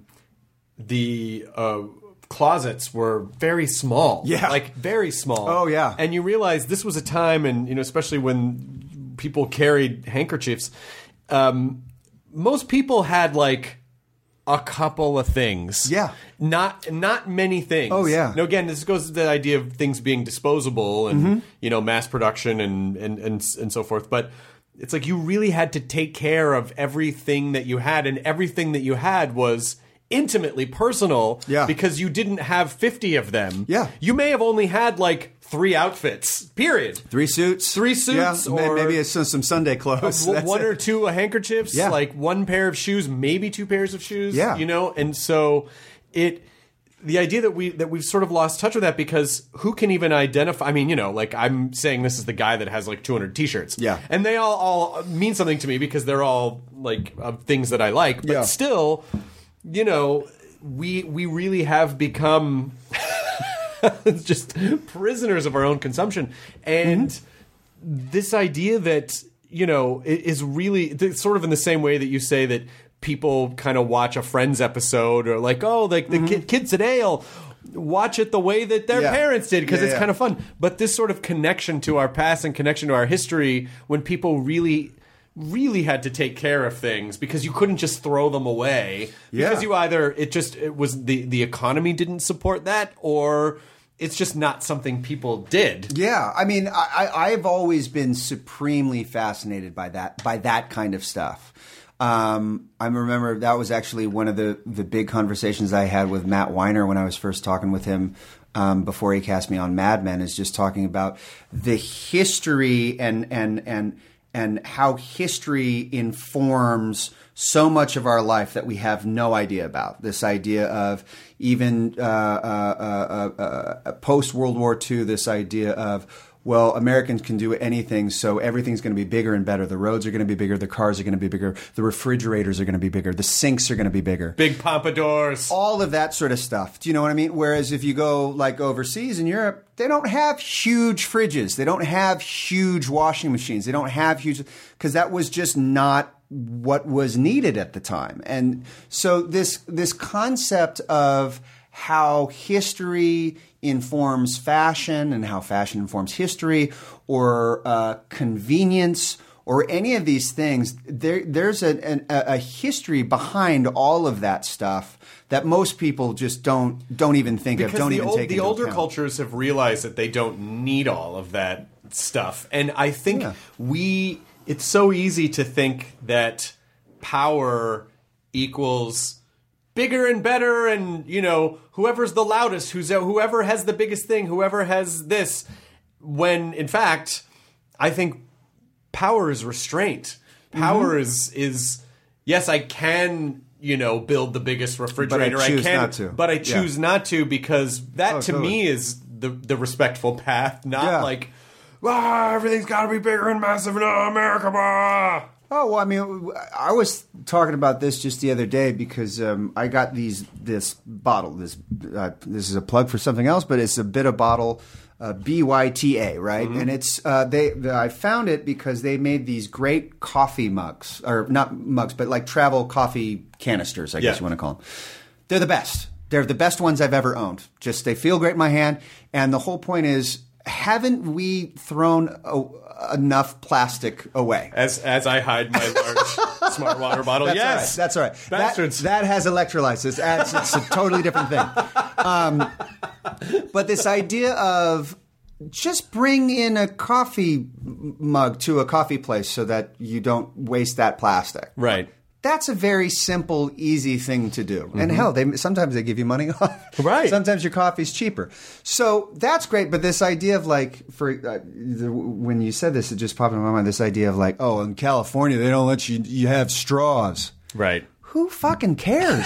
the uh, closets were very small. Yeah. Like very small. Oh, yeah. And you realize this was a time, and you know, especially when people carried handkerchiefs, um, most people had like a couple of things. Yeah. Not not many things. Oh, yeah. Now, again, this goes to the idea of things being disposable and, you know, mass production and, and, and, and so forth. But it's like you really had to take care of everything that you had, and everything that you had was intimately personal. Yeah. Because you didn't have fifty of them. Yeah. You may have only had like three outfits, period. Three suits. Three suits, Yeah, may- or- maybe it's some, some Sunday clothes. W- That's one it. or two handkerchiefs, Yeah. like one pair of shoes, maybe two pairs of shoes. Yeah. You know, and so it the idea that we that we've sort of lost touch with that, because who can even identify? I mean, you know, like I'm saying this is the guy that has like two hundred t-shirts. Yeah. And they all, all mean something to me because they're all like uh, things that I like. But Yeah. still, you know, we we really have become just prisoners of our own consumption. And Mm-hmm. this idea that, you know, i- is really it's sort of in the same way that you say that people kind of watch a Friends episode, or like, oh, like the mm-hmm. kid, kids today will watch it the way that their yeah. parents did because yeah, it's yeah. kind of fun. But this sort of connection to our past and connection to our history, when people really, really had to take care of things because you couldn't just throw them away yeah. because you either it just it was the the economy didn't support that, or it's just not something people did. Yeah, I mean, I, I've always been supremely fascinated by that by that kind of stuff. Um, I remember that was actually one of the, the big conversations I had with Matt Weiner when I was first talking with him um, before he cast me on Mad Men, is just talking about the history and and and and how history informs so much of our life that we have no idea about. This idea of even uh, uh, uh, uh, post World War Two, this idea of, well, Americans can do anything, so everything's going to be bigger and better. The roads are going to be bigger. The cars are going to be bigger. The refrigerators are going to be bigger. The sinks are going to be bigger. Big pompadours. All of that sort of stuff. Do you know what I mean? Whereas if you go like overseas in Europe, they don't have huge fridges. They don't have huge washing machines. They don't have huge, because that was just not what was needed at the time. And so this this concept of how history informs fashion and how fashion informs history, or uh, convenience, or any of these things, there, there's a, an, a history behind all of that stuff that most people just don't don't even think because of, don't the even old, take the into older account. cultures have realized that they don't need all of that stuff. And I think Yeah. we it's so easy to think that power equals bigger and better, and, you know, whoever's the loudest, who's whoever has the biggest thing, whoever has this, when in fact I think power is restraint. Power mm-hmm. is is yes, I can, you know, build the biggest refrigerator. But I choose I can, not to. But I choose yeah. not to, because that oh, to totally. me is the the respectful path, not Yeah. like, ah, everything's got to be bigger and massive in America. Bah. Oh, well, I mean, I was talking about this just the other day because um, I got these this bottle. This uh, this is a plug for something else, but it's a Bitta bottle, uh, B Y T A, right? Mm-hmm. And it's uh, they. The, I found it because they made these great coffee mugs, or not mugs, but like travel coffee canisters, I guess yeah. you want to call them. They're the best. They're the best ones I've ever owned. Just they feel great in my hand, and the whole point is, haven't we thrown a, enough plastic away? As as I hide my large smart water bottle. That's yes, all right. That's all right. Bastards. That, that has electrolytes. It's, it's, it's a totally different thing. Um, but this idea of just bring in a coffee mug to a coffee place so that you don't waste that plastic. Right. That's a very simple, easy thing to do. Mm-hmm. And hell, they sometimes they give you money off. Right. Sometimes your coffee's cheaper. So that's great. But this idea of like, for uh, the, when you said this, it just popped in my mind. This idea of like, oh, in California they don't let you you have straws. Right. Who fucking cares?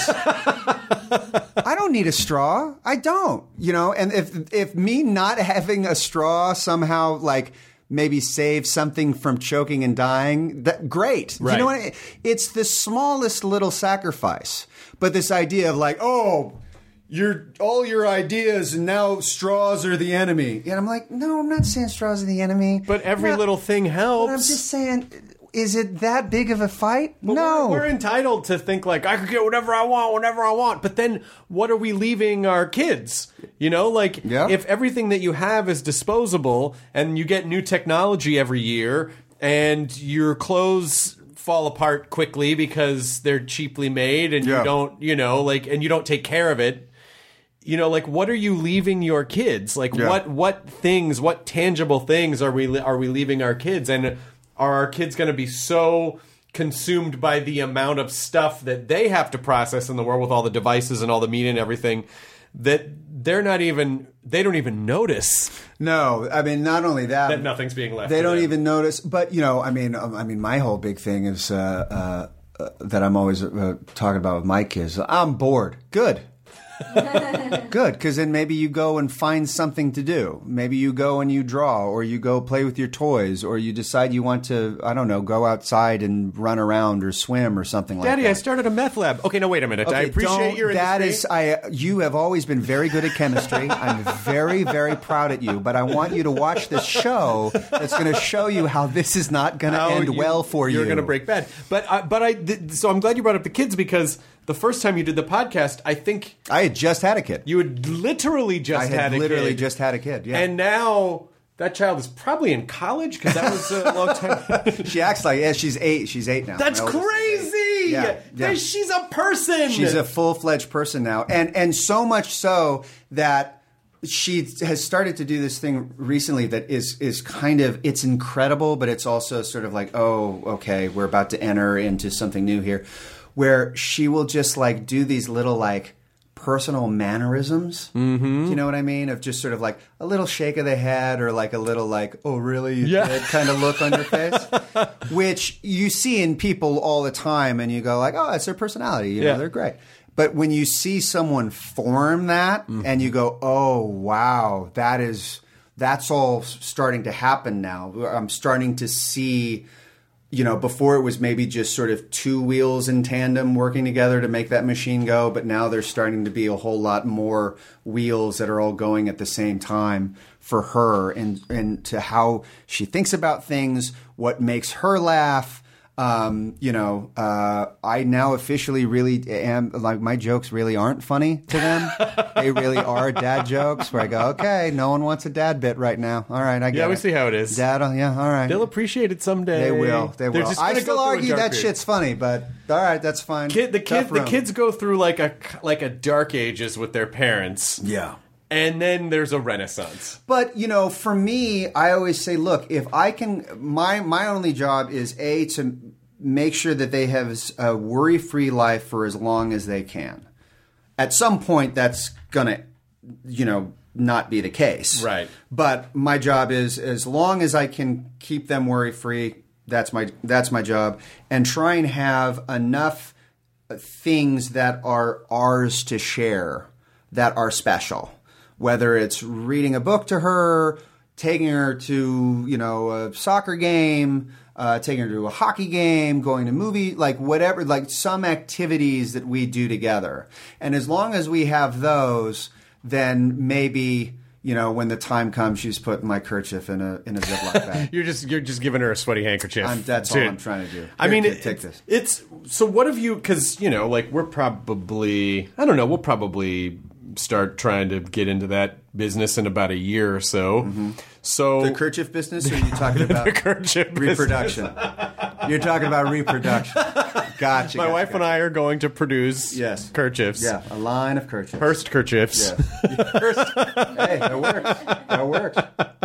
I don't need a straw. I don't. You know. And if if me not having a straw somehow like maybe save something from choking and dying, that great. Right. You know what? I, it's the smallest little sacrifice. But this idea of like, oh, your all your ideas and now straws are the enemy. And I'm like, no, I'm not saying straws are the enemy. But every No, little thing helps. But I'm just saying, is it that big of a fight? But no. We're, we're entitled to think like, I could get whatever I want, whenever I want. But then what are we leaving our kids? You know, like Yeah. if everything that you have is disposable and you get new technology every year and your clothes fall apart quickly because they're cheaply made and Yeah. you don't, you know, like, and you don't take care of it. You know, like, what are you leaving your kids? Like, Yeah. what what things, what tangible things are we are we leaving our kids? And are our kids going to be so consumed by the amount of stuff that they have to process in the world with all the devices and all the media and everything that they're not even, they don't even notice No, I mean, not only that, that nothing's being left. they to don't them. even notice. But you know, I mean, um, I mean, my whole big thing is uh, uh, uh, that I'm always uh, talking about with my kids. I'm bored. Good. Good, because then maybe you go and find something to do. Maybe you go and you draw, or you go play with your toys, or you decide you want to, I don't know, go outside and run around or swim or something like Daddy, that. I started a meth lab. Okay, no, wait a minute. I Okay, appreciate don't- your that industry. is, I. You have always been very good at chemistry. I'm very, very proud at you. But I want you to watch this show that's going to show you how this is not going to How end you- well for you. You're going to break bad. But I, but I. Th- so I'm glad you brought up the kids because the first time you did the podcast, I think I had just had a kid. you had literally just I had, had a literally kid. just had a kid. Yeah. And now that child is probably in college because that was a long time. she acts like yeah. She's eight. She's eight now. That's My oldest is eight. crazy. Yeah, yeah. She's a person. She's a full-fledged person now, and and so much so that she has started to do this thing recently that is is kind of it's incredible, but it's also sort of like, oh, okay, we're about to enter into something new here, where she will just like do these little like personal mannerisms. Mm-hmm. Do you know what I mean? Of just sort of like a little shake of the head or like a little like, oh, really? You Yeah. did kind of look on your face, which you see in people all the time, and you go like, oh, that's their personality. You know, Yeah. they're great. But when you see someone form that Mm-hmm. and you go, oh, wow, that is, that's all starting to happen now. I'm starting to see, you know, before it was maybe just sort of two wheels in tandem working together to make that machine go. But now there's starting to be a whole lot more wheels that are all going at the same time for her and, and to how she thinks about things, what makes her laugh. Um, you know, uh, I now officially really am like my jokes really aren't funny to them. They really are dad jokes where I go, okay, no one wants a dad bit right now. All right, I get Yeah, it. we see how it is. Dad, uh, yeah, all right. They'll appreciate it someday. They will. They They're will. just I gonna still go through a argue dark that period. shit's funny, but all right, that's fine. Kid, the kid, Tough the room. kids go through like a like a dark ages with their parents. Yeah. And then there's a renaissance. But you know, for me, I always say, look, if I can, my my only job is a to make sure that they have a worry-free life for as long as they can. At some point, that's gonna, you know, not be the case. Right. But my job is as long as I can keep them worry-free. That's my that's my job, and try and have enough things that are ours to share that are special. Whether it's reading a book to her, taking her to, you know, a soccer game, uh, taking her to a hockey game, going to movie, like whatever, like some activities that we do together. And as long as we have those, then maybe, you know, when the time comes, she's putting my kerchief in a in a Ziploc bag. You're just you're just giving her a sweaty handkerchief. I'm, that's Dude. all I'm trying to do. I Here, mean, kid, it, take this. It's so. What have you? Because you know, like we're probably. I don't know. We'll probably start trying to get into that business in about a year or so. So The kerchief business, or are you talking about the kerchief business. reproduction? You're talking about reproduction. Gotcha. My gotcha, wife gotcha. and I are going to produce Yes. kerchiefs. Yeah, a line of kerchiefs. Hearst kerchiefs. Yeah. First, hey, that works. That works.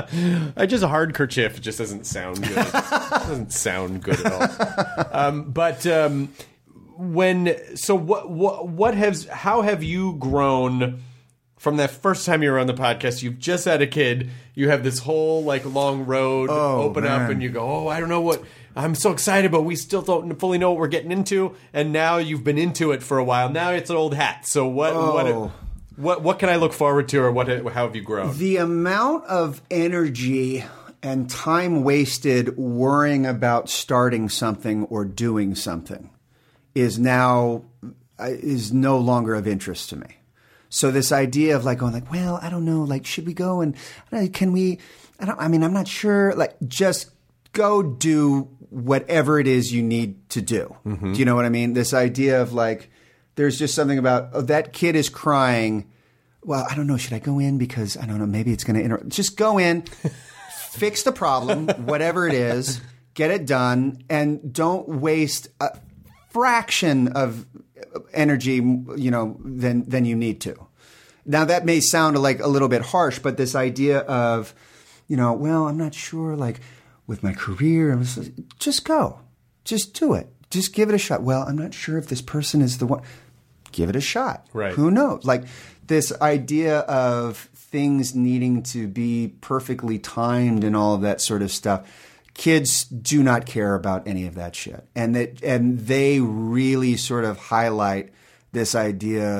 I just a hard kerchief just doesn't sound good. It doesn't sound good at all. Um, but um, when so what what what has how have you grown from that first time you were on the podcast? You've just had a kid. You have this whole like long road Oh, open up, man. and you go, oh, I don't know what. I'm so excited, but we still don't fully know what we're getting into. And now you've been into it for a while. Now it's an old hat. So what Oh. what what what can I look forward to, or what how have you grown? The amount of energy and time wasted worrying about starting something or doing something is now uh, is no longer of interest to me. So this idea of like going like, well, I don't know, like, should we go and I don't know, can we? I don't. I mean, I'm not sure. Like, just go do whatever it is you need to do. Do you know what I mean? This idea of like, there's just something about oh, that kid is crying. Well, I don't know. Should I go in because I don't know. Maybe it's going to interrupt. Just go in, fix the problem, whatever it is, get it done, and don't waste a fraction of energy, you know, than than you need to. Now that may sound like a little bit harsh, but this idea of, you know, well, I'm not sure, like with my career, just go, just do it, just give it a shot. Well, I'm not sure if this person is the one. Give it a shot. Right. Who knows? Like this idea of things needing to be perfectly timed and all of that sort of stuff. Kids do not care about any of that shit. And that and they really sort of highlight this idea of,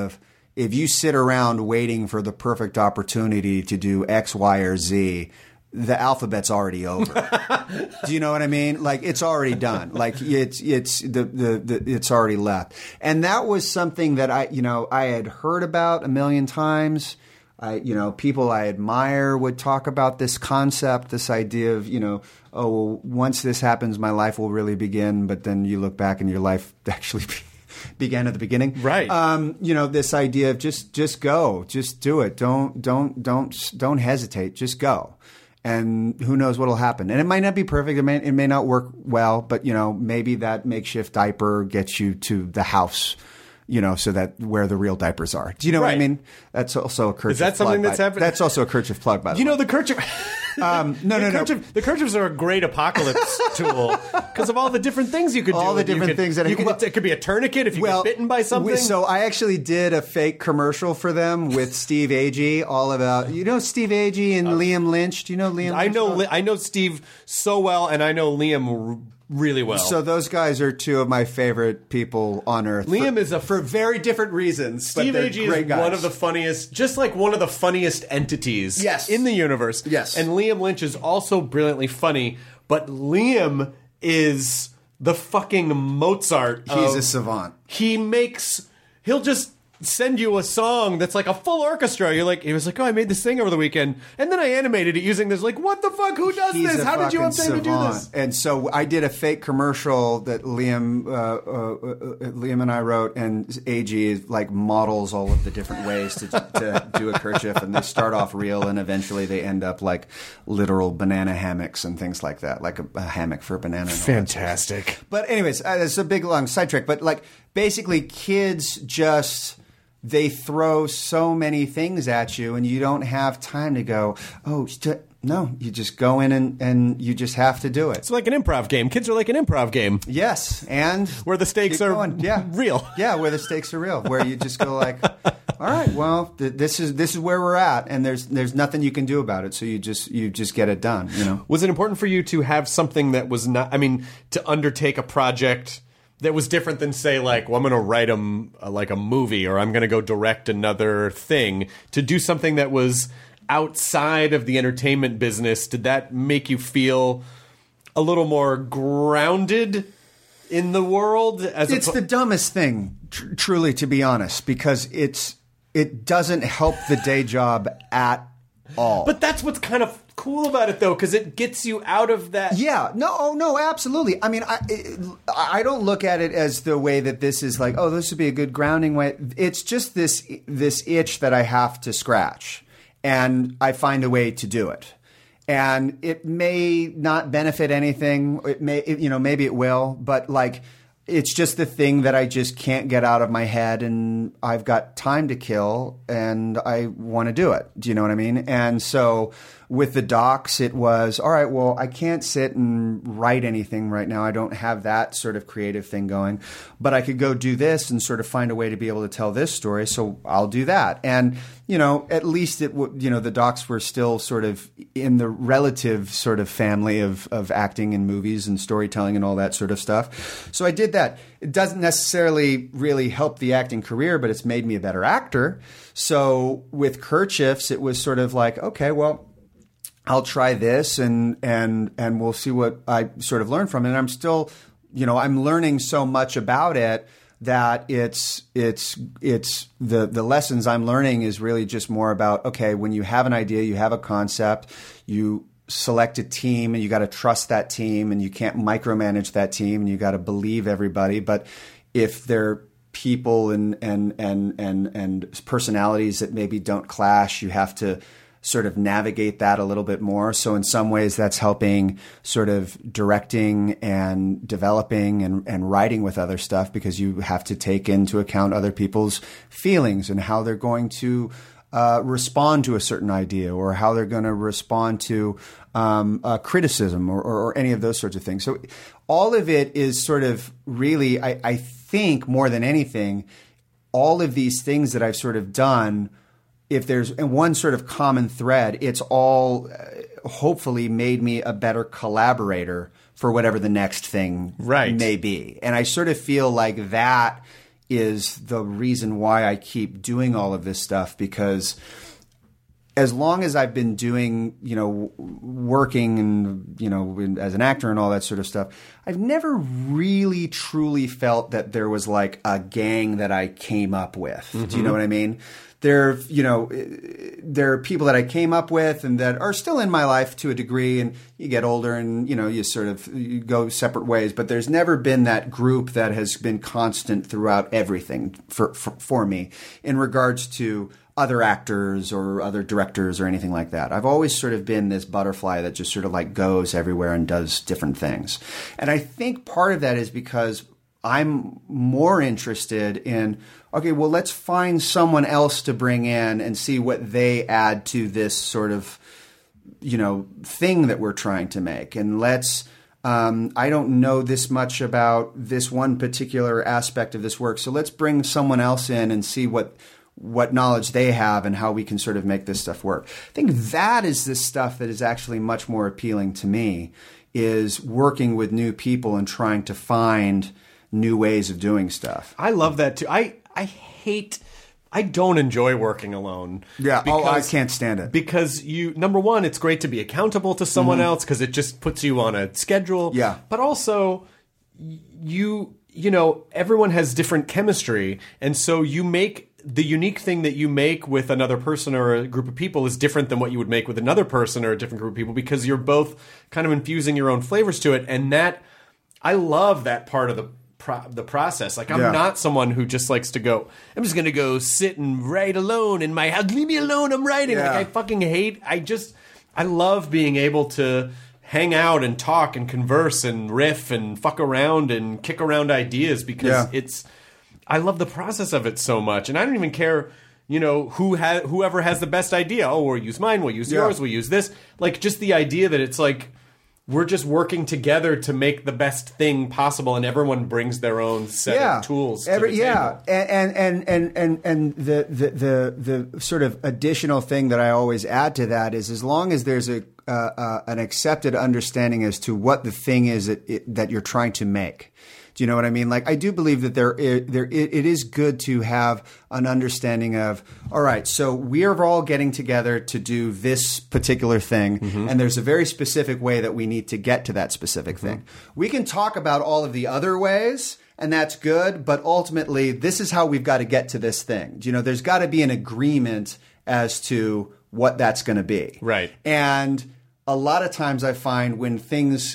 if you sit around waiting for the perfect opportunity to do X, Y, or Z, the alphabet's already over. Do you know what I mean? Like, it's already done. Like, it's it's the, the the it's already left. And that was something that I you know I had heard about a million times. I you know people I admire would talk about this concept, this idea of you know oh well, once this happens, my life will really begin. But then you look back and your life actually began at the beginning. Right. Um, you know this idea of just just go, just do it. Don't don't don't don't hesitate. Just go. And who knows what'll happen. And it might not be perfect. It may, it may not work well, but, you know, maybe that makeshift diaper gets you to the house, you know, so that where the real diapers are. Do you know Right. what I mean? That's also a kerchief Is that something plug, that's by, happening? That's also a kerchief plug, by the You way. know, the kerchief. Um, no, the no, no. kerchief, The kerchiefs are a great apocalypse tool because of all the different things you could do. All the You different could- things that- you could, well- it could be a tourniquet if you Well, get bitten by something. we- So I actually did a fake commercial for them with Steve Agee, all about, you know, Steve Agee and Liam Lynch. Do you know Liam I Lynch? know Li- I know Steve so well, and I know Liam r- really well. So those guys are two of my favorite people on earth. Liam for, is a- for very different reasons. Steve but they're Agee great is guys. one of the funniest, just like one of the funniest entities Yes. in the universe. Yes. And Liam Lynch is also brilliantly funny, but Liam is the fucking Mozart. He's of- a savant. He makes, he'll just send you a song that's like a full orchestra. You're like, he was like, oh, I made this thing over the weekend, and then I animated it using this. Like, what the fuck? Who does He's this? a How did you fucking have time to do savant. this? And so I did a fake commercial that Liam, uh, uh, uh, Liam and I wrote, and Agee like models all of the different ways to, to do a kerchief, and they start off real, and eventually they end up like literal banana hammocks and things like that, like a, a hammock for a banana. and all that sort of stuff. Fantastic. But anyways, uh, it's a big long sidetrack. But like basically, kids just they throw so many things at you, and you don't have time to go. Oh, st-. no! You just go in and, and you just have to do it. It's like an improv game. Kids are like an improv game. Yes, and Where the stakes keep are going. yeah. real. Yeah, where the stakes are real. Where you just go like, all right, well, th- this is this is where we're at, and there's there's nothing you can do about it. So you just you just get it done. You know. Was it important for you to have something that was not, I mean, to undertake a project that was different than, say, like, well, I'm going to write a, m- uh, like a movie, or I'm going to go direct another thing, to do something that was outside of the entertainment business? Did that make you feel a little more grounded in the world? As It's oppo- the dumbest thing, tr- truly, to be honest, because it's it doesn't help the day job at all. But that's what's kind of cool about it, though, because it gets you out of that. Yeah, no, oh no, absolutely. I mean, I it, I don't look at it as the way that this is like, oh, this would be a good grounding way. It's just this this itch that I have to scratch, and I find a way to do it. And it may not benefit anything. It may, it, you know, maybe it will, but like, it's just the thing that I just can't get out of my head, and I've got time to kill, and I want to do it. Do you know what I mean? And so with the docs, it was, all right, well, I can't sit and write anything right now. I don't have that sort of creative thing going, but I could go do this and sort of find a way to be able to tell this story. So I'll do that. And, you know, at least it w- you know, the docs were still sort of in the relative sort of family of, of acting and movies and storytelling and all that sort of stuff. So I did that. It doesn't necessarily really help the acting career, but it's made me a better actor. So with Kerchiefs, it was sort of like, okay, well, I'll try this, and and and we'll see what I sort of learn from it. And I'm still, you know, I'm learning so much about it that it's it's it's the the lessons I'm learning is really just more about, okay, when you have an idea, you have a concept, you select a team, and you got to trust that team, and you can't micromanage that team, and you got to believe everybody. But if they're people and and and and and personalities that maybe don't clash, you have to sort of navigate that a little bit more. So in some ways that's helping sort of directing and developing and, and writing with other stuff, because you have to take into account other people's feelings and how they're going to uh, respond to a certain idea, or how they're going to respond to um, uh, criticism or, or, or any of those sorts of things. So all of it is sort of really, I, I think more than anything, all of these things that I've sort of done, if there's one sort of common thread, it's all uh, hopefully made me a better collaborator for whatever the next thing Right. may be. And I sort of feel like that is the reason why I keep doing all of this stuff, because as long as I've been doing, you know, working and, you know, in, as an actor and all that sort of stuff, I've never really truly felt that there was like a gang that I came up with. Mm-hmm. Do you know what I mean? There, you know, there are people that I came up with and that are still in my life to a degree, and you get older and, you know, you sort of you go separate ways. But there's never been that group that has been constant throughout everything for, for, for me in regards to other actors or other directors or anything like that. I've always sort of been this butterfly that just sort of like goes everywhere and does different things. And I think part of that is because I'm more interested in, okay, well, let's find someone else to bring in and see what they add to this sort of, you know, thing that we're trying to make. And let's, um, I don't know this much about this one particular aspect of this work, so let's bring someone else in and see what what knowledge they have and how we can sort of make this stuff work. I think that is the stuff that is actually much more appealing to me, is working with new people and trying to find new ways of doing stuff. I love that too. I, I hate, I don't enjoy working alone. Yeah, because, oh, I can't stand it. Because you, number one, it's great to be accountable to someone mm-hmm. else because it just puts you on a schedule. Yeah. But also, you, you know, everyone has different chemistry. And so you make, the unique thing that you make with another person or a group of people is different than what you would make with another person or a different group of people, because you're both kind of infusing your own flavors to it. And that, I love that part of the Pro- the process. Like, I'm yeah. not someone who just likes to go, I'm just going to go sit and write alone in my house. Leave me alone, I'm writing. Yeah. Like, I fucking hate, I just, I love being able to hang out and talk and converse and riff and fuck around and kick around ideas, because yeah. it's, I love the process of it so much. And I don't even care, you know, who ha- whoever has the best idea. Oh, we'll use mine, we'll use yeah. yours, we'll use this. Like, just the idea that it's like, we're just working together to make the best thing possible, and everyone brings their own set yeah. of tools. Every, to the yeah, table. and and and and and the, the the the sort of additional thing that I always add to that is, as long as there's a uh, uh, an accepted understanding as to what the thing is that it, that you're trying to make. Do you know what I mean? Like, I do believe that there, there, it, it is good to have an understanding of, all right, so we are all getting together to do this particular thing, mm-hmm. and there's a very specific way that we need to get to that specific mm-hmm. thing. We can talk about all of the other ways, and that's good, but ultimately, this is how we've got to get to this thing. You know, there's got to be an agreement as to what that's going to be. Right. And a lot of times I find when things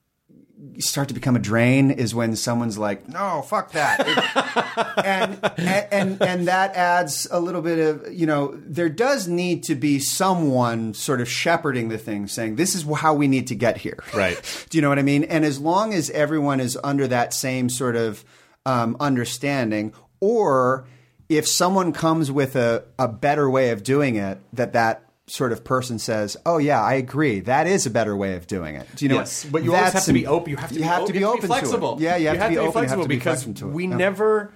start to become a drain is when someone's like, no, fuck that. It, and, and, and, and that adds a little bit of, you know, there does need to be someone sort of shepherding the thing, saying, this is how we need to get here. Right. Do you know what I mean? And as long as everyone is under that same sort of um, understanding, or if someone comes with a, a better way of doing it, that that sort of person says, oh yeah, I agree, that is a better way of doing it. Do you know? Yes, but you always have to be open. You have to you be, have to be open, flexible. To it. Yeah, you have, you to, be to be open, flexible you have to be because flexible to it. we yeah. never,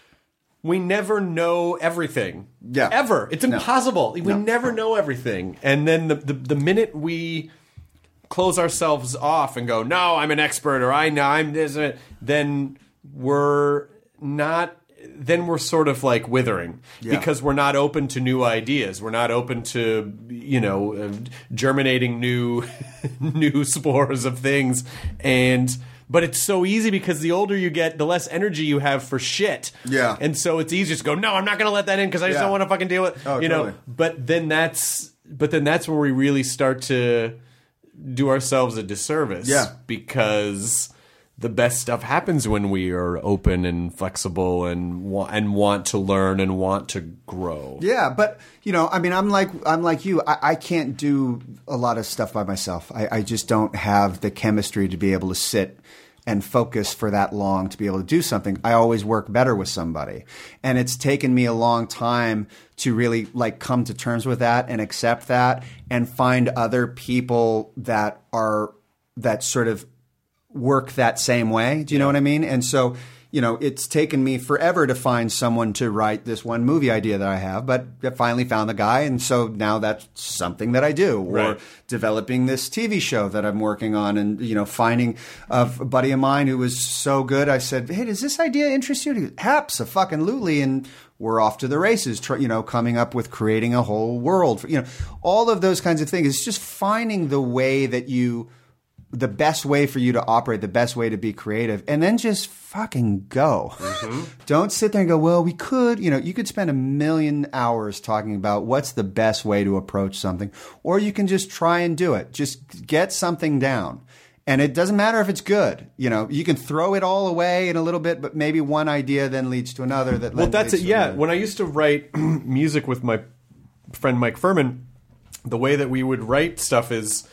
we never know everything. Yeah, ever. It's impossible. No. We no. never know everything. And then the, the the minute we close ourselves off and go, no, I'm an expert, or I know I'm this, then we're not. Then we're sort of like withering yeah. because we're not open to new ideas. We're not open to, you know, uh, germinating new, new spores of things. And, but it's so easy because the older you get, the less energy you have for shit. Yeah. And so it's easy to go, no, I'm not going to let that in because I just yeah. don't want to fucking deal with, oh, you totally. know, but then that's, but then that's where we really start to do ourselves a disservice. Yeah. Because the best stuff happens when we are open and flexible and wa- and want to learn and want to grow. Yeah, but you know, I mean, I'm like I'm like you. I, I can't do a lot of stuff by myself. I, I just don't have the chemistry to be able to sit and focus for that long to be able to do something. I always work better with somebody, and it's taken me a long time to really like come to terms with that and accept that, and find other people that are that sort of work that same way. Do you know what I mean? And so, you know, it's taken me forever to find someone to write this one movie idea that I have, but I finally found the guy, and so now that's something that I do. Or Right. developing this T V show that I'm working on, and you know, finding a buddy of mine who was so good. I said, "Hey, does this idea interest you?" He goes, "Abso-fucking-lutely," and we're off to the races. Tr- you know, coming up with creating a whole world. For, you know, all of those kinds of things. It's just finding the way that you. The best way for you to operate, the best way to be creative, and then just fucking go. Mm-hmm. Don't sit there and go, well, we could, you know, you could spend a million hours talking about what's the best way to approach something, or you can just try and do it. Just get something down. And it doesn't matter if it's good. You know, you can throw it all away in a little bit, but maybe one idea then leads to another. That Well, then that's leads it. to Yeah. another. When I used to write music with my friend Mike Furman, the way that we would write stuff is,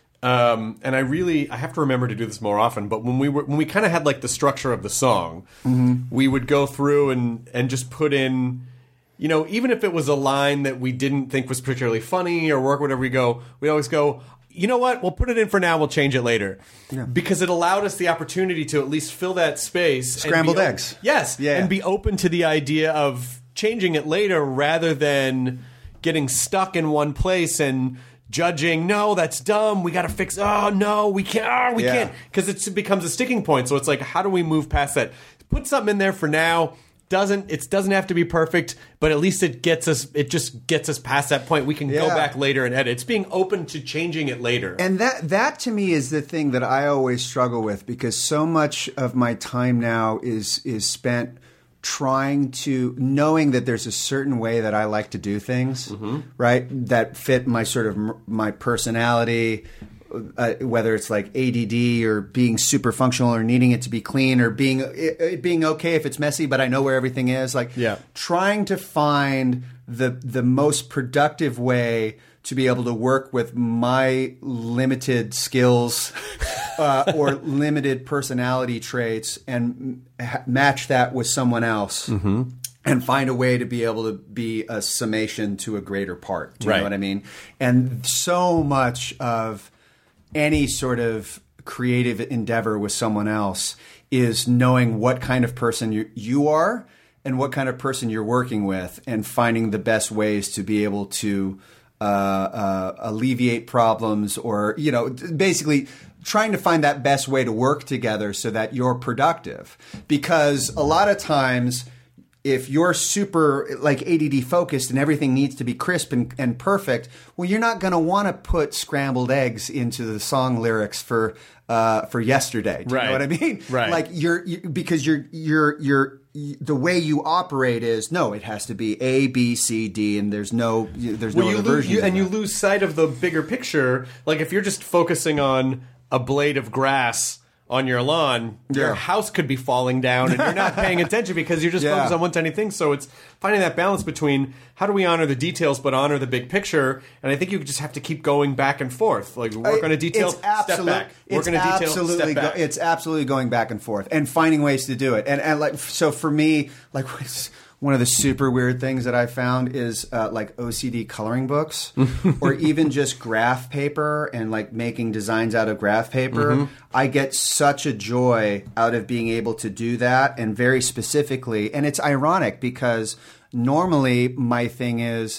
um, and I really I have to remember to do this more often. But when we were when we kind of had like the structure of the song, mm-hmm. we would go through and and just put in, you know, even if it was a line that we didn't think was particularly funny or work, whatever we go, we always go, you know what? We'll put it in for now. We'll change it later. Yeah. Because it allowed us the opportunity to at least fill that space. Scrambled and be, eggs. Yes. Yeah. And be open to the idea of changing it later rather than getting stuck in one place and judging, no, that's dumb. We got to fix. Oh, no, we can't. Oh, we Yeah. can't. Because it becomes a sticking point. So it's like, how do we move past that? Put something in there for now. Doesn't it doesn't have to be perfect, but at least it gets us. It just gets us past that point. We can go Yeah. back later and edit. It's being open to changing it later. And that that to me is the thing that I always struggle with, because so much of my time now is is spent trying to knowing that there's a certain way that I like to do things, mm-hmm. right? That fit my sort of my personality. Uh, whether it's like A D D or being super functional or needing it to be clean or being it, it being okay if it's messy, but I know where everything is. Like yeah. trying to find the the most productive way to be able to work with my limited skills uh, or limited personality traits and ha- match that with someone else. Mm-hmm. And find a way to be able to be a summation to a greater part. Do you right. know what I mean? And so much of any sort of creative endeavor with someone else is knowing what kind of person you, you are and what kind of person you're working with, and finding the best ways to be able to uh, uh, alleviate problems, or, you know, basically trying to find that best way to work together so that you're productive. Because a lot of times, if you're super like A D D focused and everything needs to be crisp and, and perfect, well, you're not going to want to put scrambled eggs into the song lyrics for uh, for yesterday. Do you right. know what I mean? Right. Like you're you, because you're you're you're the way you operate is no, it has to be A, B, C, D, and there's no there's well, no you other lose, version. you, and you lose sight of the bigger picture. Like if you're just focusing on a blade of grass on your lawn, your Yeah. house could be falling down and you're not paying attention because you're just Yeah. focused on one tiny thing. So it's finding that balance between how do we honor the details but honor the big picture. And I think you just have to keep going back and forth. Like work on a detail, It's absolute- step back. Work it's on a detail, absolutely step back. Go, it's absolutely going back and forth and finding ways to do it. And, and like so for me, like one of the super weird things that I found is uh, like O C D coloring books, or even just graph paper and like making designs out of graph paper. Mm-hmm. I get such a joy out of being able to do that, and very specifically. And it's ironic because normally my thing is,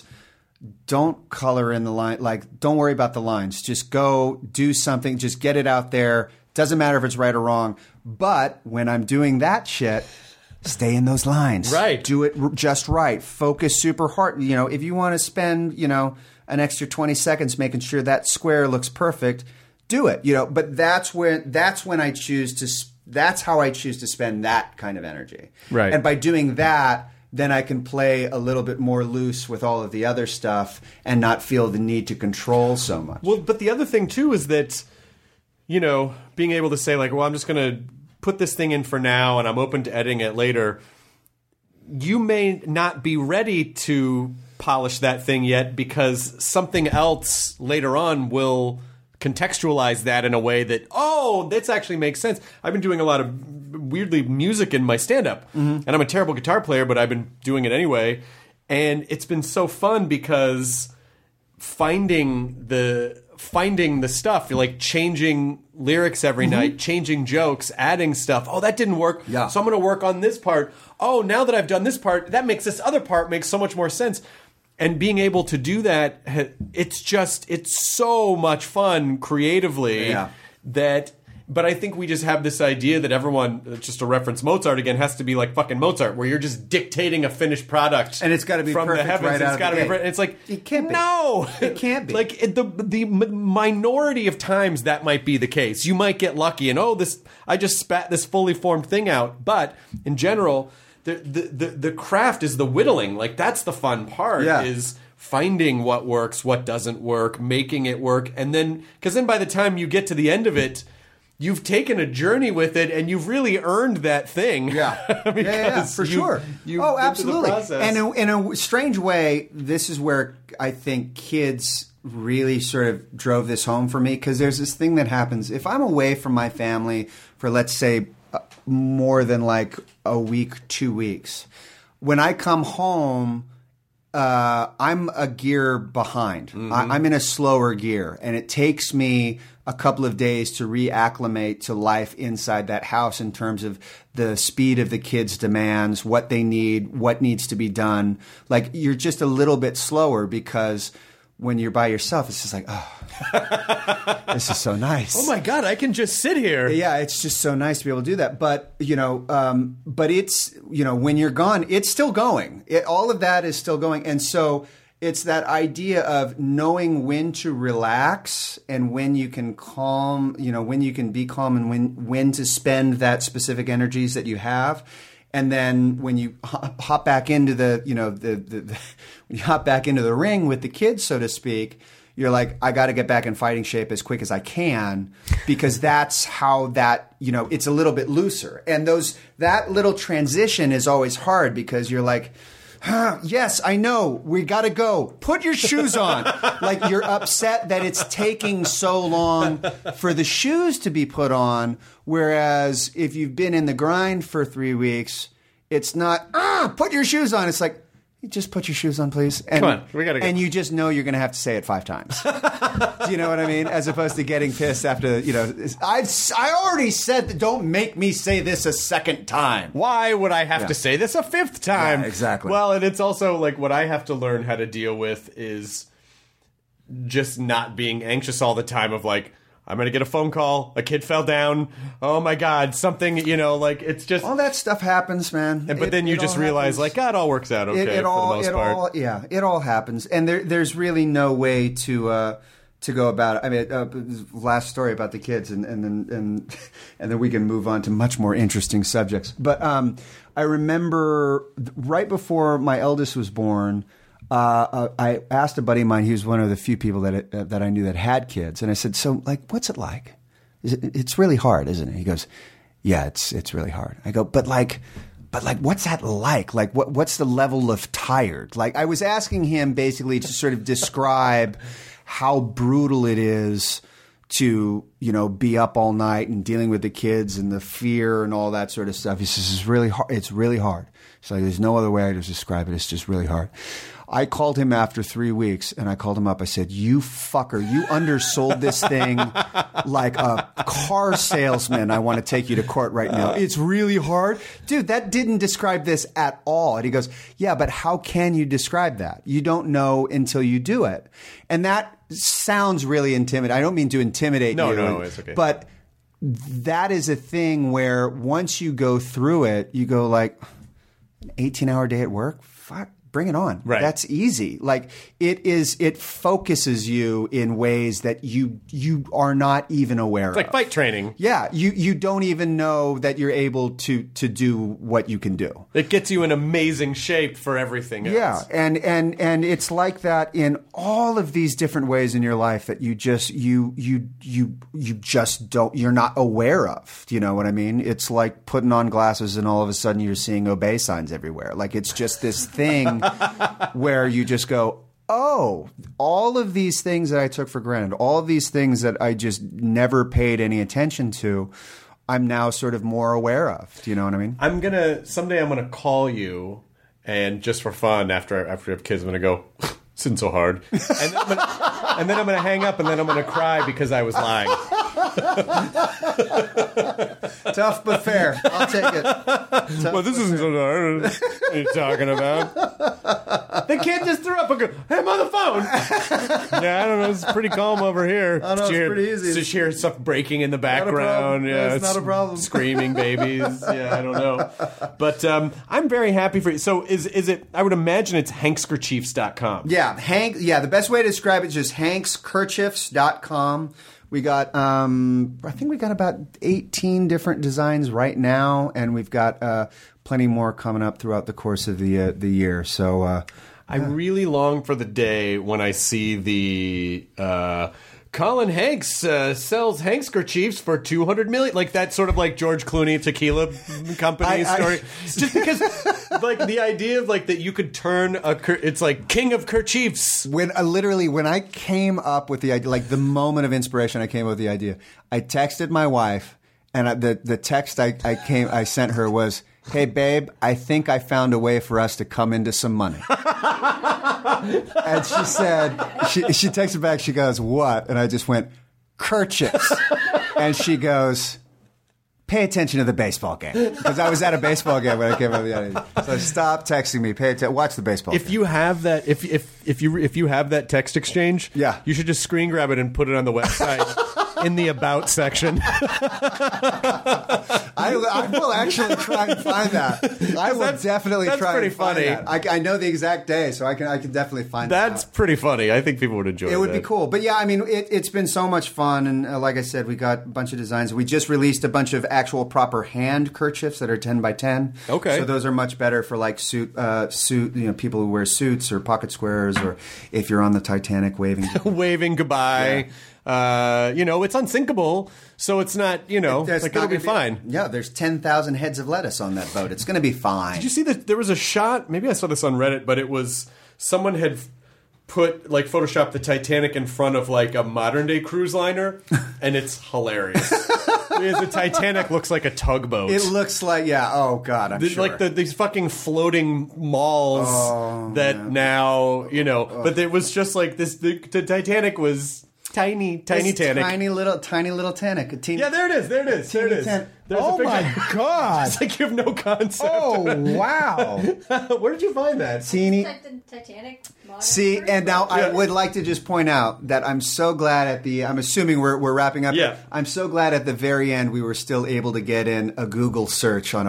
don't color in the line. Like, don't worry about the lines. Just go do something. Just get it out there. Doesn't matter if it's right or wrong. But when I'm doing that shit, stay in those lines. Right. Do it r- just right. Focus super hard. You know, if you want to spend, you know, an extra twenty seconds making sure that square looks perfect, do it. You know, but that's when that's when I choose to. Sp- that's how I choose to spend that kind of energy. Right. And by doing that, then I can play a little bit more loose with all of the other stuff and not feel the need to control so much. Well, but the other thing too is that, you know, being able to say like, well, I'm just going to put this thing in for now and I'm open to editing it later. You may not be ready to polish that thing yet because something else later on will contextualize that in a way that, oh, this actually makes sense. I've been doing a lot of weirdly music in my stand-up, mm-hmm. and I'm a terrible guitar player, but I've been doing it anyway. And it's been so fun because finding the finding the stuff, you're like changing lyrics every mm-hmm. night, changing jokes, adding stuff. Oh, that didn't work. Yeah. So I'm going to work on this part. Oh, now that I've done this part, that makes this other part make so much more sense. And being able to do that, it's just, it's so much fun creatively yeah. that... But I think we just have this idea that everyone, just to reference Mozart again, has to be like fucking Mozart, where you're just dictating a finished product, and it's got to be from perfect the heavens. Right it's out got to be. Per- it's like it can't be. No, it can't be. Like it, the the minority of times that might be the case. You might get lucky, and oh, this I just spat this fully formed thing out. But in general, the the the, the craft is the whittling. Like that's the fun part. Yeah. Is finding what works, what doesn't work, making it work, and then because then by the time you get to the end of it. You've taken a journey with it, and you've really earned that thing. Yeah, yeah, yeah, for you, sure. You oh, absolutely. And in, in a strange way, this is where I think kids really sort of drove this home for me, because there's this thing that happens. If I'm away from my family for, let's say, uh, more than like a week, two weeks, when I come home... Uh, I'm a gear behind. Mm-hmm. I, I'm in a slower gear, and it takes me a couple of days to reacclimate to life inside that house in terms of the speed of the kids' demands, what they need, what needs to be done. Like, you're just a little bit slower because when you're by yourself, it's just like, oh, this is so nice. Oh my God, I can just sit here. Yeah, it's just so nice to be able to do that. But, you know, um, but it's, you know, when you're gone, it's still going. It, all of that is still going. And so it's that idea of knowing when to relax and when you can calm, you know, when you can be calm and when, when to spend that specific energies that you have. And then when you hop back into the, you know, the, the, the when you hop back into the ring with the kids, so to speak, you're like, I got to get back in fighting shape as quick as I can, because that's how that, you know, it's a little bit looser. And those, that little transition is always hard because you're like, huh, yes, I know, we got to go. Put your shoes on. Like, you're upset that it's taking so long for the shoes to be put on. Whereas if you've been in the grind for three weeks, it's not, ah, put your shoes on. It's like, just put your shoes on, please. And, Come on, we gotta go. And you just know you're going to have to say it five times. Do you know what I mean? As opposed to getting pissed after, you know, I've, I already said that don't make me say this a second time. Why would I have Yeah. to say this a fifth time? Yeah, exactly. Well, and it's also like what I have to learn how to deal with is just not being anxious all the time of like, I'm going to get a phone call. A kid fell down. Oh, my God. Something, you know, like, it's just... All that stuff happens, man. And, but It- then you it just all realize, happens. like, God, it all works out okay it, it for all, the most it part. all, yeah, it all happens, and there, there's really no way to uh, to go about it. I mean, uh, last story about the kids, and and then and and then we can move on to much more interesting subjects. But um, I remember right before my eldest was born. Uh, I asked a buddy of mine. He was one of the few people that uh, that I knew that had kids, and I said, "So, like, what's it like? Is it, it's really hard, isn't it?" He goes, "Yeah, it's it's really hard." I go, "But like, but like, what's that like? Like, what what's the level of tired?" Like, I was asking him basically to sort of describe how brutal it is to, you know, be up all night and dealing with the kids and the fear and all that sort of stuff. He says, "It's really hard. It's really hard." So there's no other way to describe it. It's just really hard. I called him after three weeks, and I called him up. I said, "You fucker, you undersold this thing like a car salesman. I want to take you to court right now. It's really hard." Dude, that didn't describe this at all. And he goes, "Yeah, but how can you describe that? You don't know until you do it." And that sounds really intimidating. I don't mean to intimidate No, you. no, it's okay. But that is a thing where once you go through it, you go like, an eighteen-hour day at work? Fuck. Bring it on. Right. That's easy. Like, it is, it focuses you in ways that you you are not even aware It's like of. fight training. Yeah, you you don't even know that you're able to to do what you can do. It gets you in amazing shape for everything else. Yeah, and and and it's like that in all of these different ways in your life that you just you you you you just don't you're not aware of. Do you know what I mean? It's like putting on glasses and all of a sudden you're seeing obey signs everywhere. Like, it's just this thing where you just go, oh, all of these things that I took for granted, all of these things that I just never paid any attention to, I'm now sort of more aware of. Do you know what I mean? I'm going to, someday I'm going to call you, and just for fun, after, after I have kids, I'm going to go, this isn't so hard. And then I'm gonna, and then I'm going to hang up, and then I'm going to cry because I was lying. Tough but fair. I'll take it. Tough Well, this isn't so hard. What are you talking about? The kid just threw up a go. Hey, I'm on the phone. Yeah, I don't know. It's pretty calm over here. I know, it's Hear- pretty easy. Just hear stuff breaking in the Not a problem. background. Yeah, That's not a problem. Screaming babies. Yeah, I don't know. But um, I'm very happy for you. So is is it? I would imagine it's hankskerchiefs dot com. Yeah, Hank. Yeah, the best way to describe it is just hanks kerchiefs dot com. We got, um, I think we got about eighteen different designs right now, and we've got uh, plenty more coming up throughout the course of the uh, the year. So uh, I really long for the day when I see the uh, Colin Hanks uh, sells Hankskerchiefs for two hundred million dollars. Like that sort of like George Clooney tequila company I- I- story. Just because like the idea of like that you could turn a ker- it's like king of kerchiefs. when uh, literally when I came up with the idea, like the moment of inspiration, I came up with the idea. I texted my wife, and I, the the text I, I came I sent her was, "Hey babe, I think I found a way for us to come into some money." And she said, she she texted back. She goes, "What?" And I just went, "Kerchiefs." And she goes, "Pay attention to the baseball game," because I was at a baseball game when I came up with the idea. So stop texting me. Pay attention. Watch the baseball. If game. you have that, if if if you if you have that text exchange, Yeah. you should just screen grab it and put it on the website in the about section. I, I will actually try and find that. I will That's- definitely that's try pretty and find funny. that. I, I know the exact day, so I can I can definitely find That's that. pretty funny. I think people would enjoy It would that. be cool. But yeah, I mean, it, it's been so much fun. And uh, like I said, we got a bunch of designs. We just released a bunch of actual proper hand kerchiefs that are ten by ten. Okay. So those are much better for like suit, uh, suit, you know, people who wear suits or pocket squares, or if you're on the Titanic waving. Waving goodbye. Uh, you know, it's unsinkable, so it's not, you know, That's like not it'll be gonna fine. Yeah, there's ten thousand heads of lettuce on that boat. It's going to be fine. Did you see that there was a shot? Maybe I saw this on Reddit, but it was someone had put like photoshopped the Titanic in front of like a modern day cruise liner, and it's hilarious. Because the Titanic looks like a tugboat. It looks like, yeah, oh God, I'm The- sure. Like the, these fucking floating malls Oh, that now, you know, but it was just like this, the, the Titanic was tiny, tiny This Titanic. Tiny little, tiny little Titanic. A teeny, Yeah, there it is, there it is, there it teeny is. tan- There's oh a picture. my God. It's like you have no concept. Oh, wow. Where did you find that? Teeny. Titanic. modern See, version? and now I Yeah. would like to just point out that I'm so glad at the, I'm assuming we're, we're wrapping up. Yeah. I'm so glad at the very end we were still able to get in a Google search on a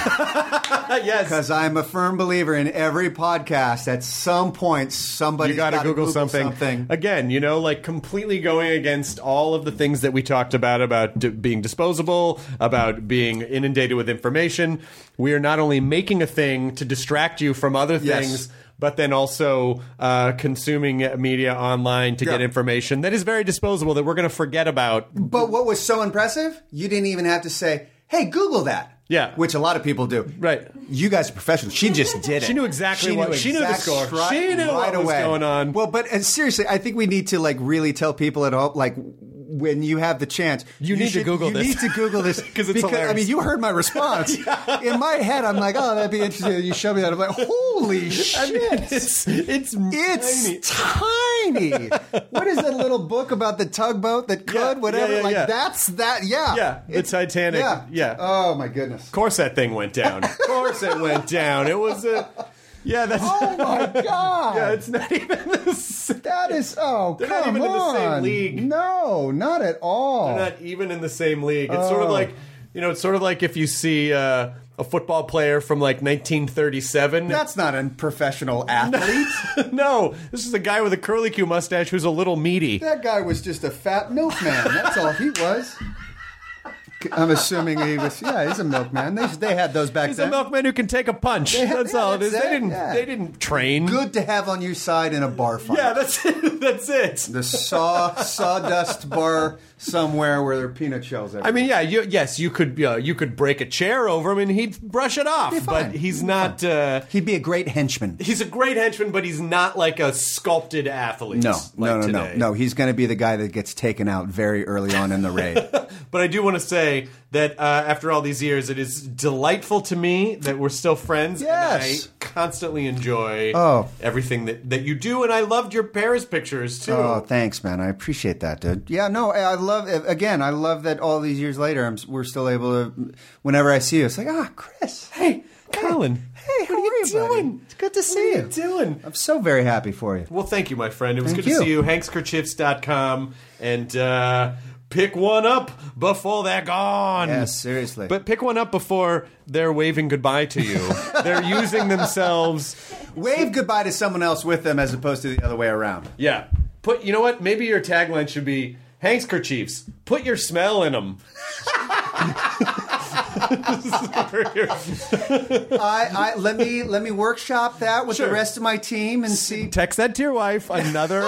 podcast. Yes. Because I'm a firm believer in every podcast, at some point, somebody's You got to gotta Google, something. something. Again, you know, like completely going against all of the things that we talked about, about d- being disposable, about being inundated with information. We are not only making a thing to distract you from other Yes. things, but then also uh, consuming media online to Yeah. get information that is very disposable that we're going to forget about. But what was so impressive, you didn't even have to say, hey, Google that. Yeah. Which a lot of people do. Right. You guys are professionals. She just did it. She knew exactly what- she knew the exact score. stri- She knew what was going on. Well, but and seriously, I think we need to like really tell people at home, like when you have the chance, You need to Google you this. need to Google this 'Cause it's because I hilarious. mean, you heard my response. In my head, I'm like, oh, that'd be interesting. You show me that, I'm like, holy shit! I mean, it's it's It's tiny. tiny. What is that little book about the tugboat that could, Yeah, whatever? yeah, yeah, like yeah. that's that. Yeah, Yeah, the It's- Titanic, Yeah, yeah. Oh my goodness. Of course, that thing went down. Of course, it went down. It was a yeah. That's Oh my god. yeah. It's not even this. That is oh They're come not even in the same on. league. No, not at all. They're not even in the same league. It's sort of Oh. like you know. It's sort of like if you see uh, a football player from like nineteen thirty-seven. That's not a professional athlete. No, this is a guy with a curly Q mustache who's a little meaty. That guy was just a fat milkman. That's all he was. I'm assuming he was. Yeah, he's a milkman. They they had those back He's then. a milkman who can take a punch. Yeah, That's yeah, all it is. that's They it, didn't. yeah. They didn't train. Good to have on your side in a bar fight. Yeah, that's it. That's it. The saw sawdust bar somewhere where there are peanut shells everywhere. I mean, yeah, you, yes, you could uh, you could break a chair over him and he'd brush it off, Be fine. but he's Be not. Uh, he'd be a great henchman. he's a great henchman, but he's not like a sculpted athlete. No, like no, no, today. no, no. He's going to be the guy that gets taken out very early on in the raid. But I do want to say say that uh, after all these years, it is delightful to me that we're still friends. Yes. And I constantly enjoy Oh. everything that, that you do, and I loved your Paris pictures, too. Oh, thanks, man. I appreciate that, dude. Yeah, no, I I love, again, I love that all these years later, I'm, we're still able to, whenever I see you, it's like, ah, Chris. Hey, Colin. Hey, how what are you are you, buddy? doing? It's good to see What you. are you doing? I'm so very happy for you. Well, thank you, my friend. It was Thank good you. to see you. hanks kerchiefs dot com. And uh, pick one up before they're gone. Yes, seriously. But pick one up before they're waving goodbye to you. They're using themselves. Wave goodbye to someone else with them as opposed to the other way around. Yeah. Put. You know what? Maybe your tagline should be Hank's Kerchiefs. Put your smell in them. I, I let me let me workshop that with Sure. the rest of my team and see. Text that to your wife. Another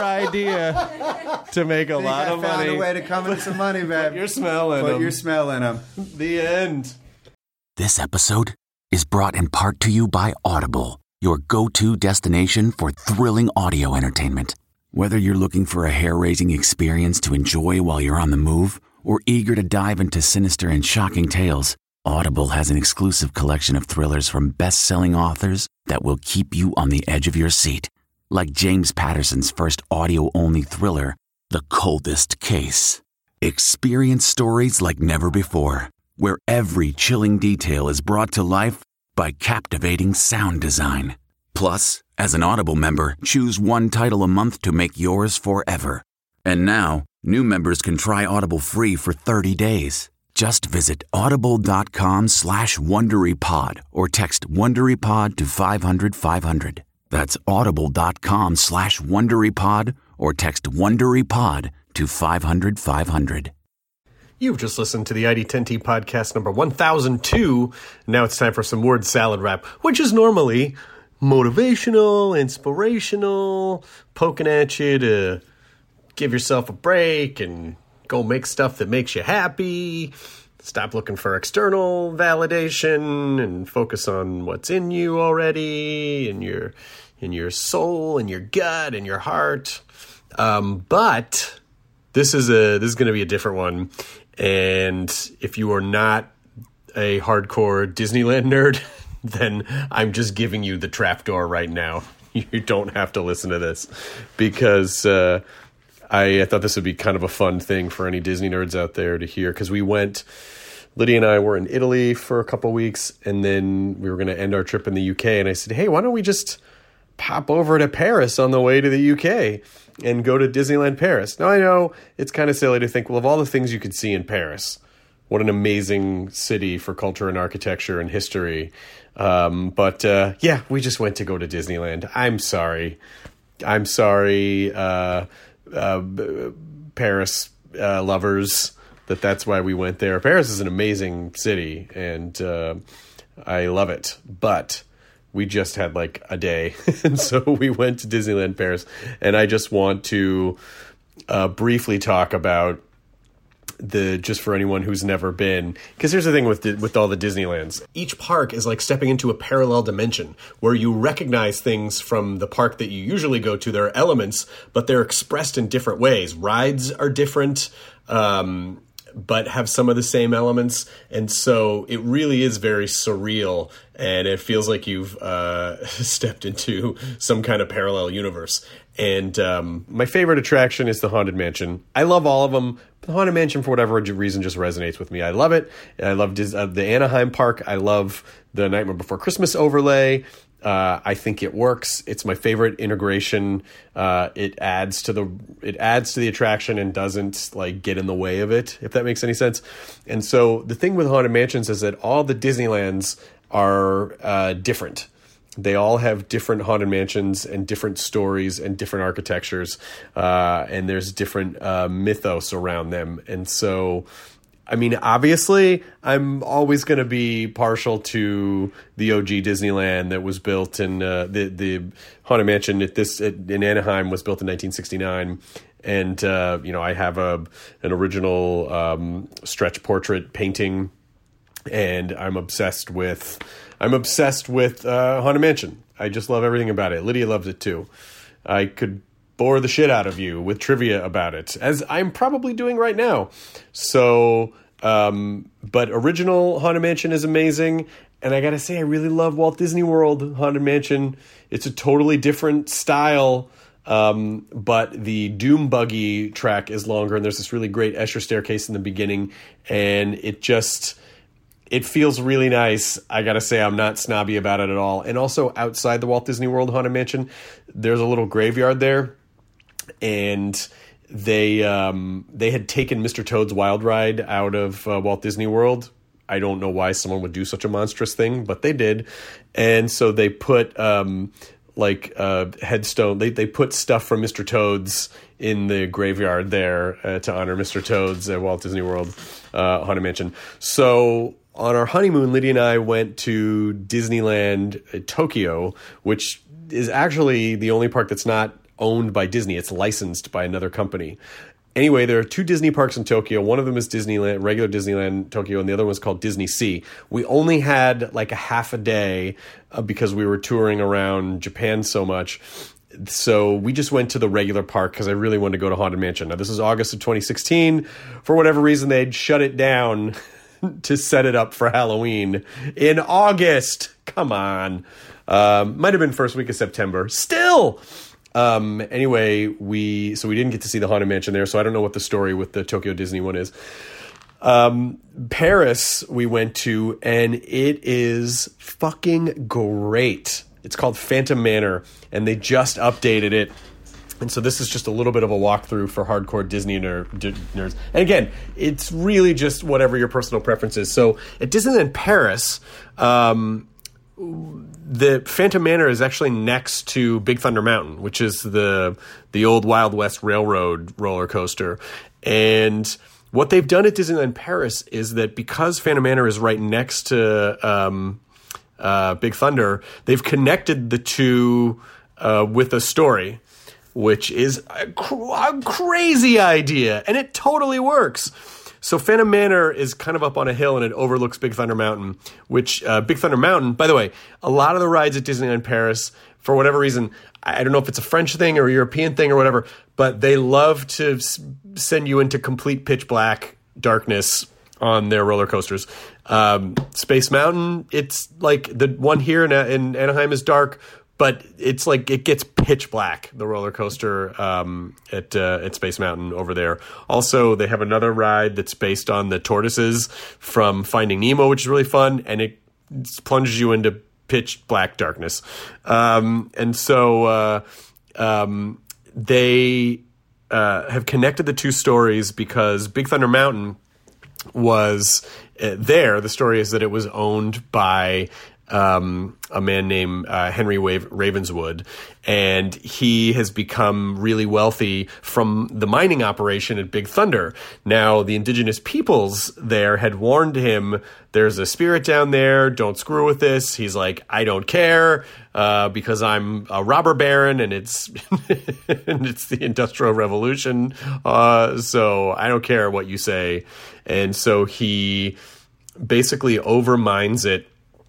idea to make a I think lot I of found money. a way to come into some money, babe. Put your smell in Put them. your smell in them. The end. This episode is brought in part to you by Audible, your go-to destination for thrilling audio entertainment. Whether you're looking for a hair-raising experience to enjoy while you're on the move or eager to dive into sinister and shocking tales, Audible has an exclusive collection of thrillers from best-selling authors that will keep you on the edge of your seat. Like James Patterson's first audio-only thriller, The Coldest Case. Experience stories like never before, where every chilling detail is brought to life by captivating sound design. Plus, as an Audible member, choose one title a month to make yours forever. And now, new members can try Audible free for thirty days. Just visit audible.com slash WonderyPod or text WonderyPod to five hundred five hundred. That's audible.com slash WonderyPod or text WonderyPod to five hundred five hundred. You've just listened to the I D ten T podcast number one thousand two. Now it's time for some word salad wrap, which is normally motivational, inspirational, poking at you to give yourself a break and go make stuff that makes you happy. Stop looking for external validation and focus on what's in you already, in your in your soul, and your gut, and your heart. Um, but this is a this is going to be a different one. And if you are not a hardcore Disneyland nerd, then I'm just giving you the trapdoor right now. You don't have to listen to this because uh, I, I thought this would be kind of a fun thing for any Disney nerds out there to hear. Because we went, Lydia and I were in Italy for a couple weeks, and then we were going to end our trip in the U K. And I said, hey, why don't we just pop over to Paris on the way to the U K and go to Disneyland Paris? Now, I know it's kind of silly to think, well, of all the things you could see in Paris, what an amazing city for culture and architecture and history. Um, but, uh, yeah, we just went to go to Disneyland. I'm sorry. I'm sorry, uh, uh, Paris uh, lovers, that that's why we went there. Paris is an amazing city, and uh, I love it. But we just had like a day, and so we went to Disneyland Paris. And I just want to uh, briefly talk about the just for anyone who's never been, because here's the thing with with all the Disneylands, each park is like stepping into a parallel dimension where you recognize things from the park that you usually go to. There are elements, but they're expressed in different ways. Rides are different, um, but have some of the same elements, and so it really is very surreal, and it feels like you've uh, stepped into some kind of parallel universe. And um, my favorite attraction is the Haunted Mansion. I love all of them. The Haunted Mansion, for whatever reason, just resonates with me. I love it. I love Dis- uh, the Anaheim Park. I love the Nightmare Before Christmas overlay. Uh, I think it works. It's my favorite integration. Uh, it adds to the it adds to the attraction and doesn't like get in the way of it, if that makes any sense. And so the thing with Haunted Mansions is that all the Disneylands are uh, different. They all have different haunted mansions and different stories and different architectures, uh, and there's different uh, mythos around them. And so, I mean, obviously, I'm always going to be partial to the O G Disneyland that was built in uh, the the Haunted Mansion at this at, in Anaheim was built in nineteen sixty-nine. And uh, you know, I have a an original um, stretch portrait painting, and I'm obsessed with. I'm obsessed with uh, Haunted Mansion. I just love everything about it. Lydia loves it too. I could bore the shit out of you with trivia about it, as I'm probably doing right now. So Um, but original Haunted Mansion is amazing. And I got to say, I really love Walt Disney World Haunted Mansion. It's a totally different style. Um, but the Doom Buggy track is longer, and there's this really great Escher staircase in the beginning, and it just, it feels really nice. I gotta say, I'm not snobby about it at all. And also outside the Walt Disney World Haunted Mansion, there's a little graveyard there, and they um, they had taken Mister Toad's Wild Ride out of uh, Walt Disney World. I don't know why someone would do such a monstrous thing, but they did, and so they put um, like uh, headstone. They they put stuff from Mister Toad's in the graveyard there uh, to honor Mister Toad's at Walt Disney World uh, Haunted Mansion. So on our honeymoon, Lydia and I went to Disneyland uh, Tokyo, which is actually the only park that's not owned by Disney. It's licensed by another company. Anyway, there are two Disney parks in Tokyo. One of them is Disneyland, regular Disneyland Tokyo, and the other one's called Disney Sea. We only had like a half a day uh, because we were touring around Japan so much. So we just went to the regular park because I really wanted to go to Haunted Mansion. Now, this is August of twenty sixteen. For whatever reason, they'd shut it down to set it up for Halloween in August. Come on. Um, might have been first week of September. Still. Um, anyway, we, so we didn't get to see the Haunted Mansion there, so I don't know what the story with the Tokyo Disney one is. Um, Paris we went to, and it is fucking great. It's called Phantom Manor, and they just updated it. And so this is just a little bit of a walkthrough for hardcore Disney ner- d- nerds. And again, it's really just whatever your personal preference is. So at Disneyland Paris, um, the Phantom Manor is actually next to Big Thunder Mountain, which is the the old Wild West Railroad roller coaster. And what they've done at Disneyland Paris is that because Phantom Manor is right next to um, uh, Big Thunder, they've connected the two uh, with a story, which is a, cr- a crazy idea, and it totally works. So Phantom Manor is kind of up on a hill, and it overlooks Big Thunder Mountain, which uh, Big Thunder Mountain, by the way, a lot of the rides at Disneyland Paris, for whatever reason, I don't know if it's a French thing or a European thing or whatever, but they love to s- send you into complete pitch black darkness on their roller coasters. Um, Space Mountain, it's like the one here in, in Anaheim is dark, but it's like it gets pitch black, the roller coaster um, at uh, at Space Mountain over there. Also, they have another ride that's based on the tortoises from Finding Nemo, which is really fun, and it plunges you into pitch black darkness. Um, and so uh, um, they uh, have connected the two stories because Big Thunder Mountain was uh, there. The story is that it was owned by Um, a man named uh, Henry Wave- Ravenswood, and he has become really wealthy from the mining operation at Big Thunder. Now, the indigenous peoples there had warned him, there's a spirit down there, don't screw with this. He's like, I don't care, uh, because I'm a robber baron, and it's and it's the Industrial Revolution, uh, so I don't care what you say. And so he basically overmines it,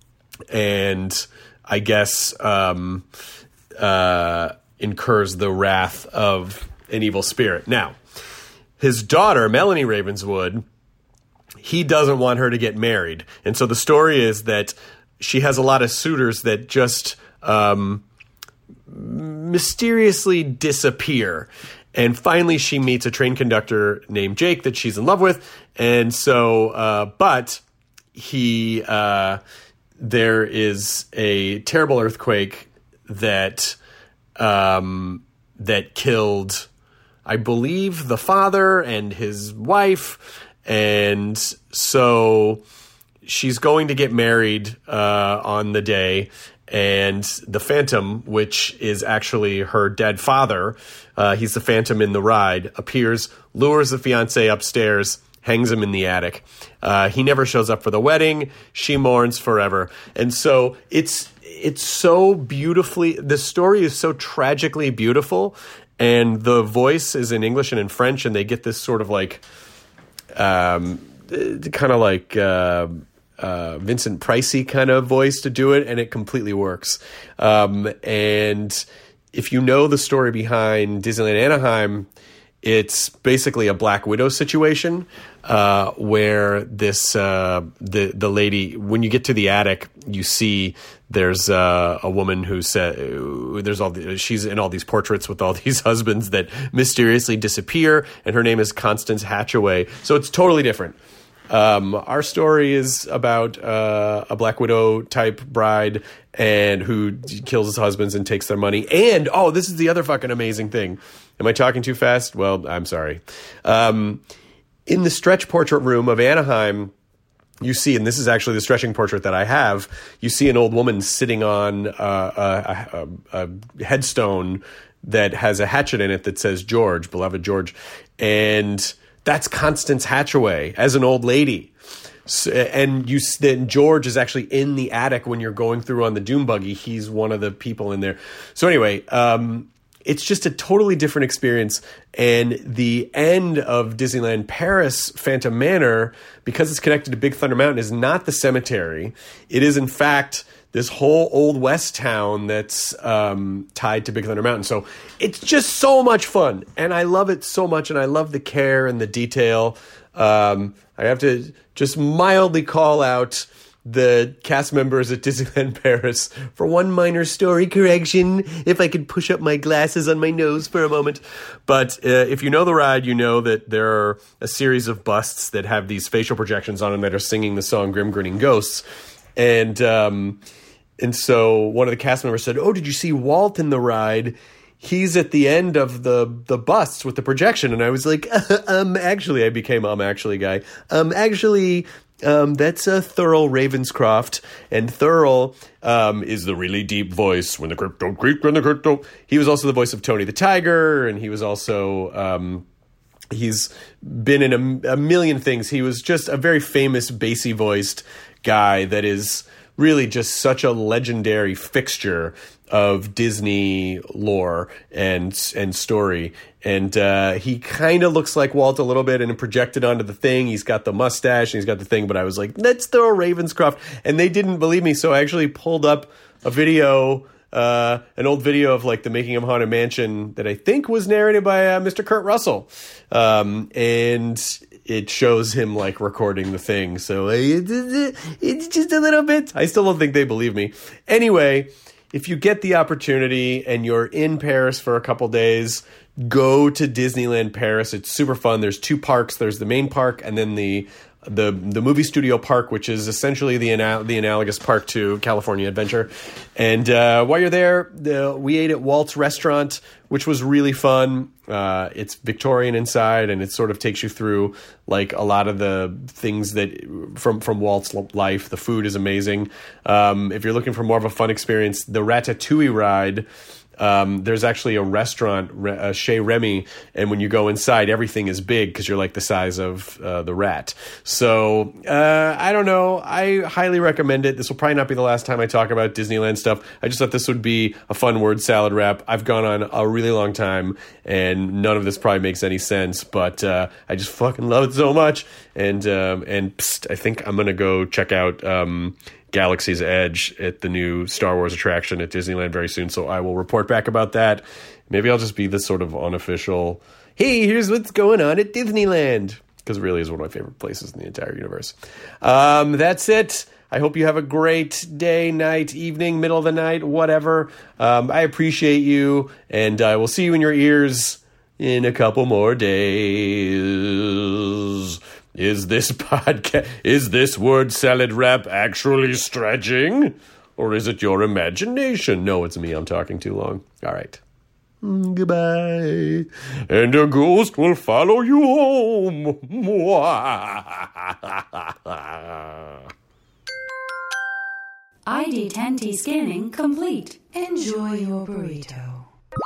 and I guess um, uh, incurs the wrath of an evil spirit. Now, his daughter, Melanie Ravenswood, he doesn't want her to get married. And so the story is that she has a lot of suitors that just um, mysteriously disappear. And finally, she meets a train conductor named Jake that she's in love with. And so, uh, but he... Uh, there is a terrible earthquake that um, that killed, I believe, the father and his wife, and so she's going to get married uh, on the day, and the Phantom, which is actually her dead father, uh, he's the Phantom in the ride, appears, lures the fiancé upstairs, hangs him in the attic. Uh, he never shows up for the wedding. She mourns forever. And so it's it's so beautifully, the story is so tragically beautiful, and the voice is in English and in French, and they get this sort of like, um, kind of like uh, uh, Vincent Pricey kind of voice to do it, and it completely works. Um, and if you know the story behind Disneyland Anaheim, It's basically a Black Widow situation uh, where this uh, the the lady, when you get to the attic, you see there's uh, a woman who said there's all the, she's in all these portraits with all these husbands that mysteriously disappear, and her name is Constance Hatchaway. So it's totally different. Um, our story is about uh, a Black Widow type bride and who kills his husbands and takes their money. And, oh, this is the other fucking amazing thing. Am I talking too fast? Well, I'm sorry. Um, in the stretch portrait room of Anaheim, you see, and this is actually the stretching portrait that I have, you see an old woman sitting on uh, a, a, a headstone that has a hatchet in it that says George, beloved George. And that's Constance Hatchaway as an old lady. So, and you, then George is actually in the attic when you're going through on the Doom buggy. He's one of the people in there. So anyway, um, it's just a totally different experience. And the end of Disneyland Paris Phantom Manor, because it's connected to Big Thunder Mountain, is not the cemetery. It is, in fact, this whole Old West town that's um, tied to Big Thunder Mountain. So it's just so much fun. And I love it so much. And I love the care and the detail. Um, I have to just mildly call out the cast members at Disneyland Paris for one minor story correction, if I could push up my glasses on my nose for a moment. But uh, if you know the ride, you know that there are a series of busts that have these facial projections on them that are singing the song Grim Grinning Ghosts. And um, and so one of the cast members said, oh, did you see Walt in the ride? He's at the end of the the busts with the projection. And I was like, um, actually, I became um actually guy. Um, actually... Um, that's a Thurl Ravenscroft, and Thurl um, is the really deep voice when the crypt don't creep, when the crypt don't. He was also the voice of Tony the Tiger, and he was also um, he's been in a, a million things. He was just a very famous bassy voiced guy that is really just such a legendary fixture of Disney lore and and story. And uh, he kind of looks like Walt a little bit, and projected onto the thing. He's got the mustache and he's got the thing. But I was like, let's throw Ravenscroft. And they didn't believe me. So I actually pulled up a video, uh, an old video of like the making of Haunted Mansion that I think was narrated by uh, Mister Kurt Russell. Um, and it shows him like recording the thing. So it's just a little bit. I still don't think they believe me. Anyway, if you get the opportunity and you're in Paris for a couple days, go to Disneyland Paris. It's super fun. There's two parks. There's the main park and then the the the movie studio park, which is essentially the ana- the analogous park to California Adventure. And uh, while you're there, the, we ate at Walt's restaurant, which was really fun. Uh, it's Victorian inside, and it sort of takes you through like a lot of the things that from from Walt's life. The food is amazing. Um, if you're looking for more of a fun experience, the Ratatouille ride. Um, there's actually a restaurant, uh, Chez Remy, and when you go inside, everything is big because you're like the size of uh, the rat. So uh, I don't know. I highly recommend it. This will probably not be the last time I talk about Disneyland stuff. I just thought this would be a fun word salad wrap. I've gone on a really long time, and none of this probably makes any sense, but uh, I just fucking love it so much. And um, and psst, I think I'm gonna go check out. Um, Galaxy's Edge at the new Star Wars attraction at Disneyland very soon, so I will report back about that. Maybe I'll just be this sort of unofficial, hey, here's what's going on at Disneyland, because it really is one of my favorite places in the entire universe. Um, that's it. I hope you have a great day, night, evening, middle of the night, whatever. Um, I appreciate you, and I will see you in your ears in a couple more days. Is this podcast, is this word salad wrap actually stretching? Or is it your imagination? No, it's me. I'm talking too long. All right. Mm, goodbye. And a ghost will follow you home. I D ten T scanning complete. Enjoy your burrito.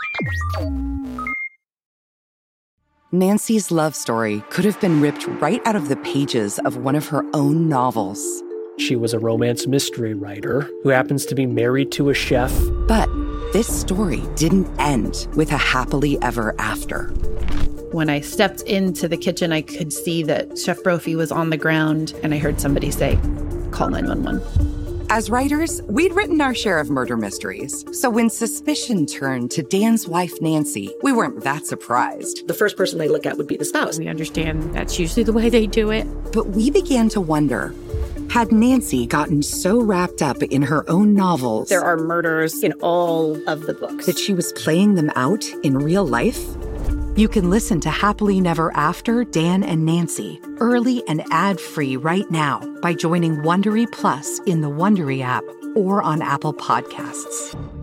Nancy's love story could have been ripped right out of the pages of one of her own novels. She was a romance mystery writer who happens to be married to a chef. But this story didn't end with a happily ever after. When I stepped into the kitchen, I could see that Chef Brophy was on the ground, and I heard somebody say, call nine one one. As writers, we'd written our share of murder mysteries. So when suspicion turned to Dan's wife, Nancy, we weren't that surprised. The first person they look at would be the spouse. We understand that's usually the way they do it. But we began to wonder, had Nancy gotten so wrapped up in her own novels... There are murders in all of the books. ...that she was playing them out in real life? You can listen to Happily Never After, Dan and Nancy, early and ad-free right now by joining Wondery Plus in the Wondery app or on Apple Podcasts.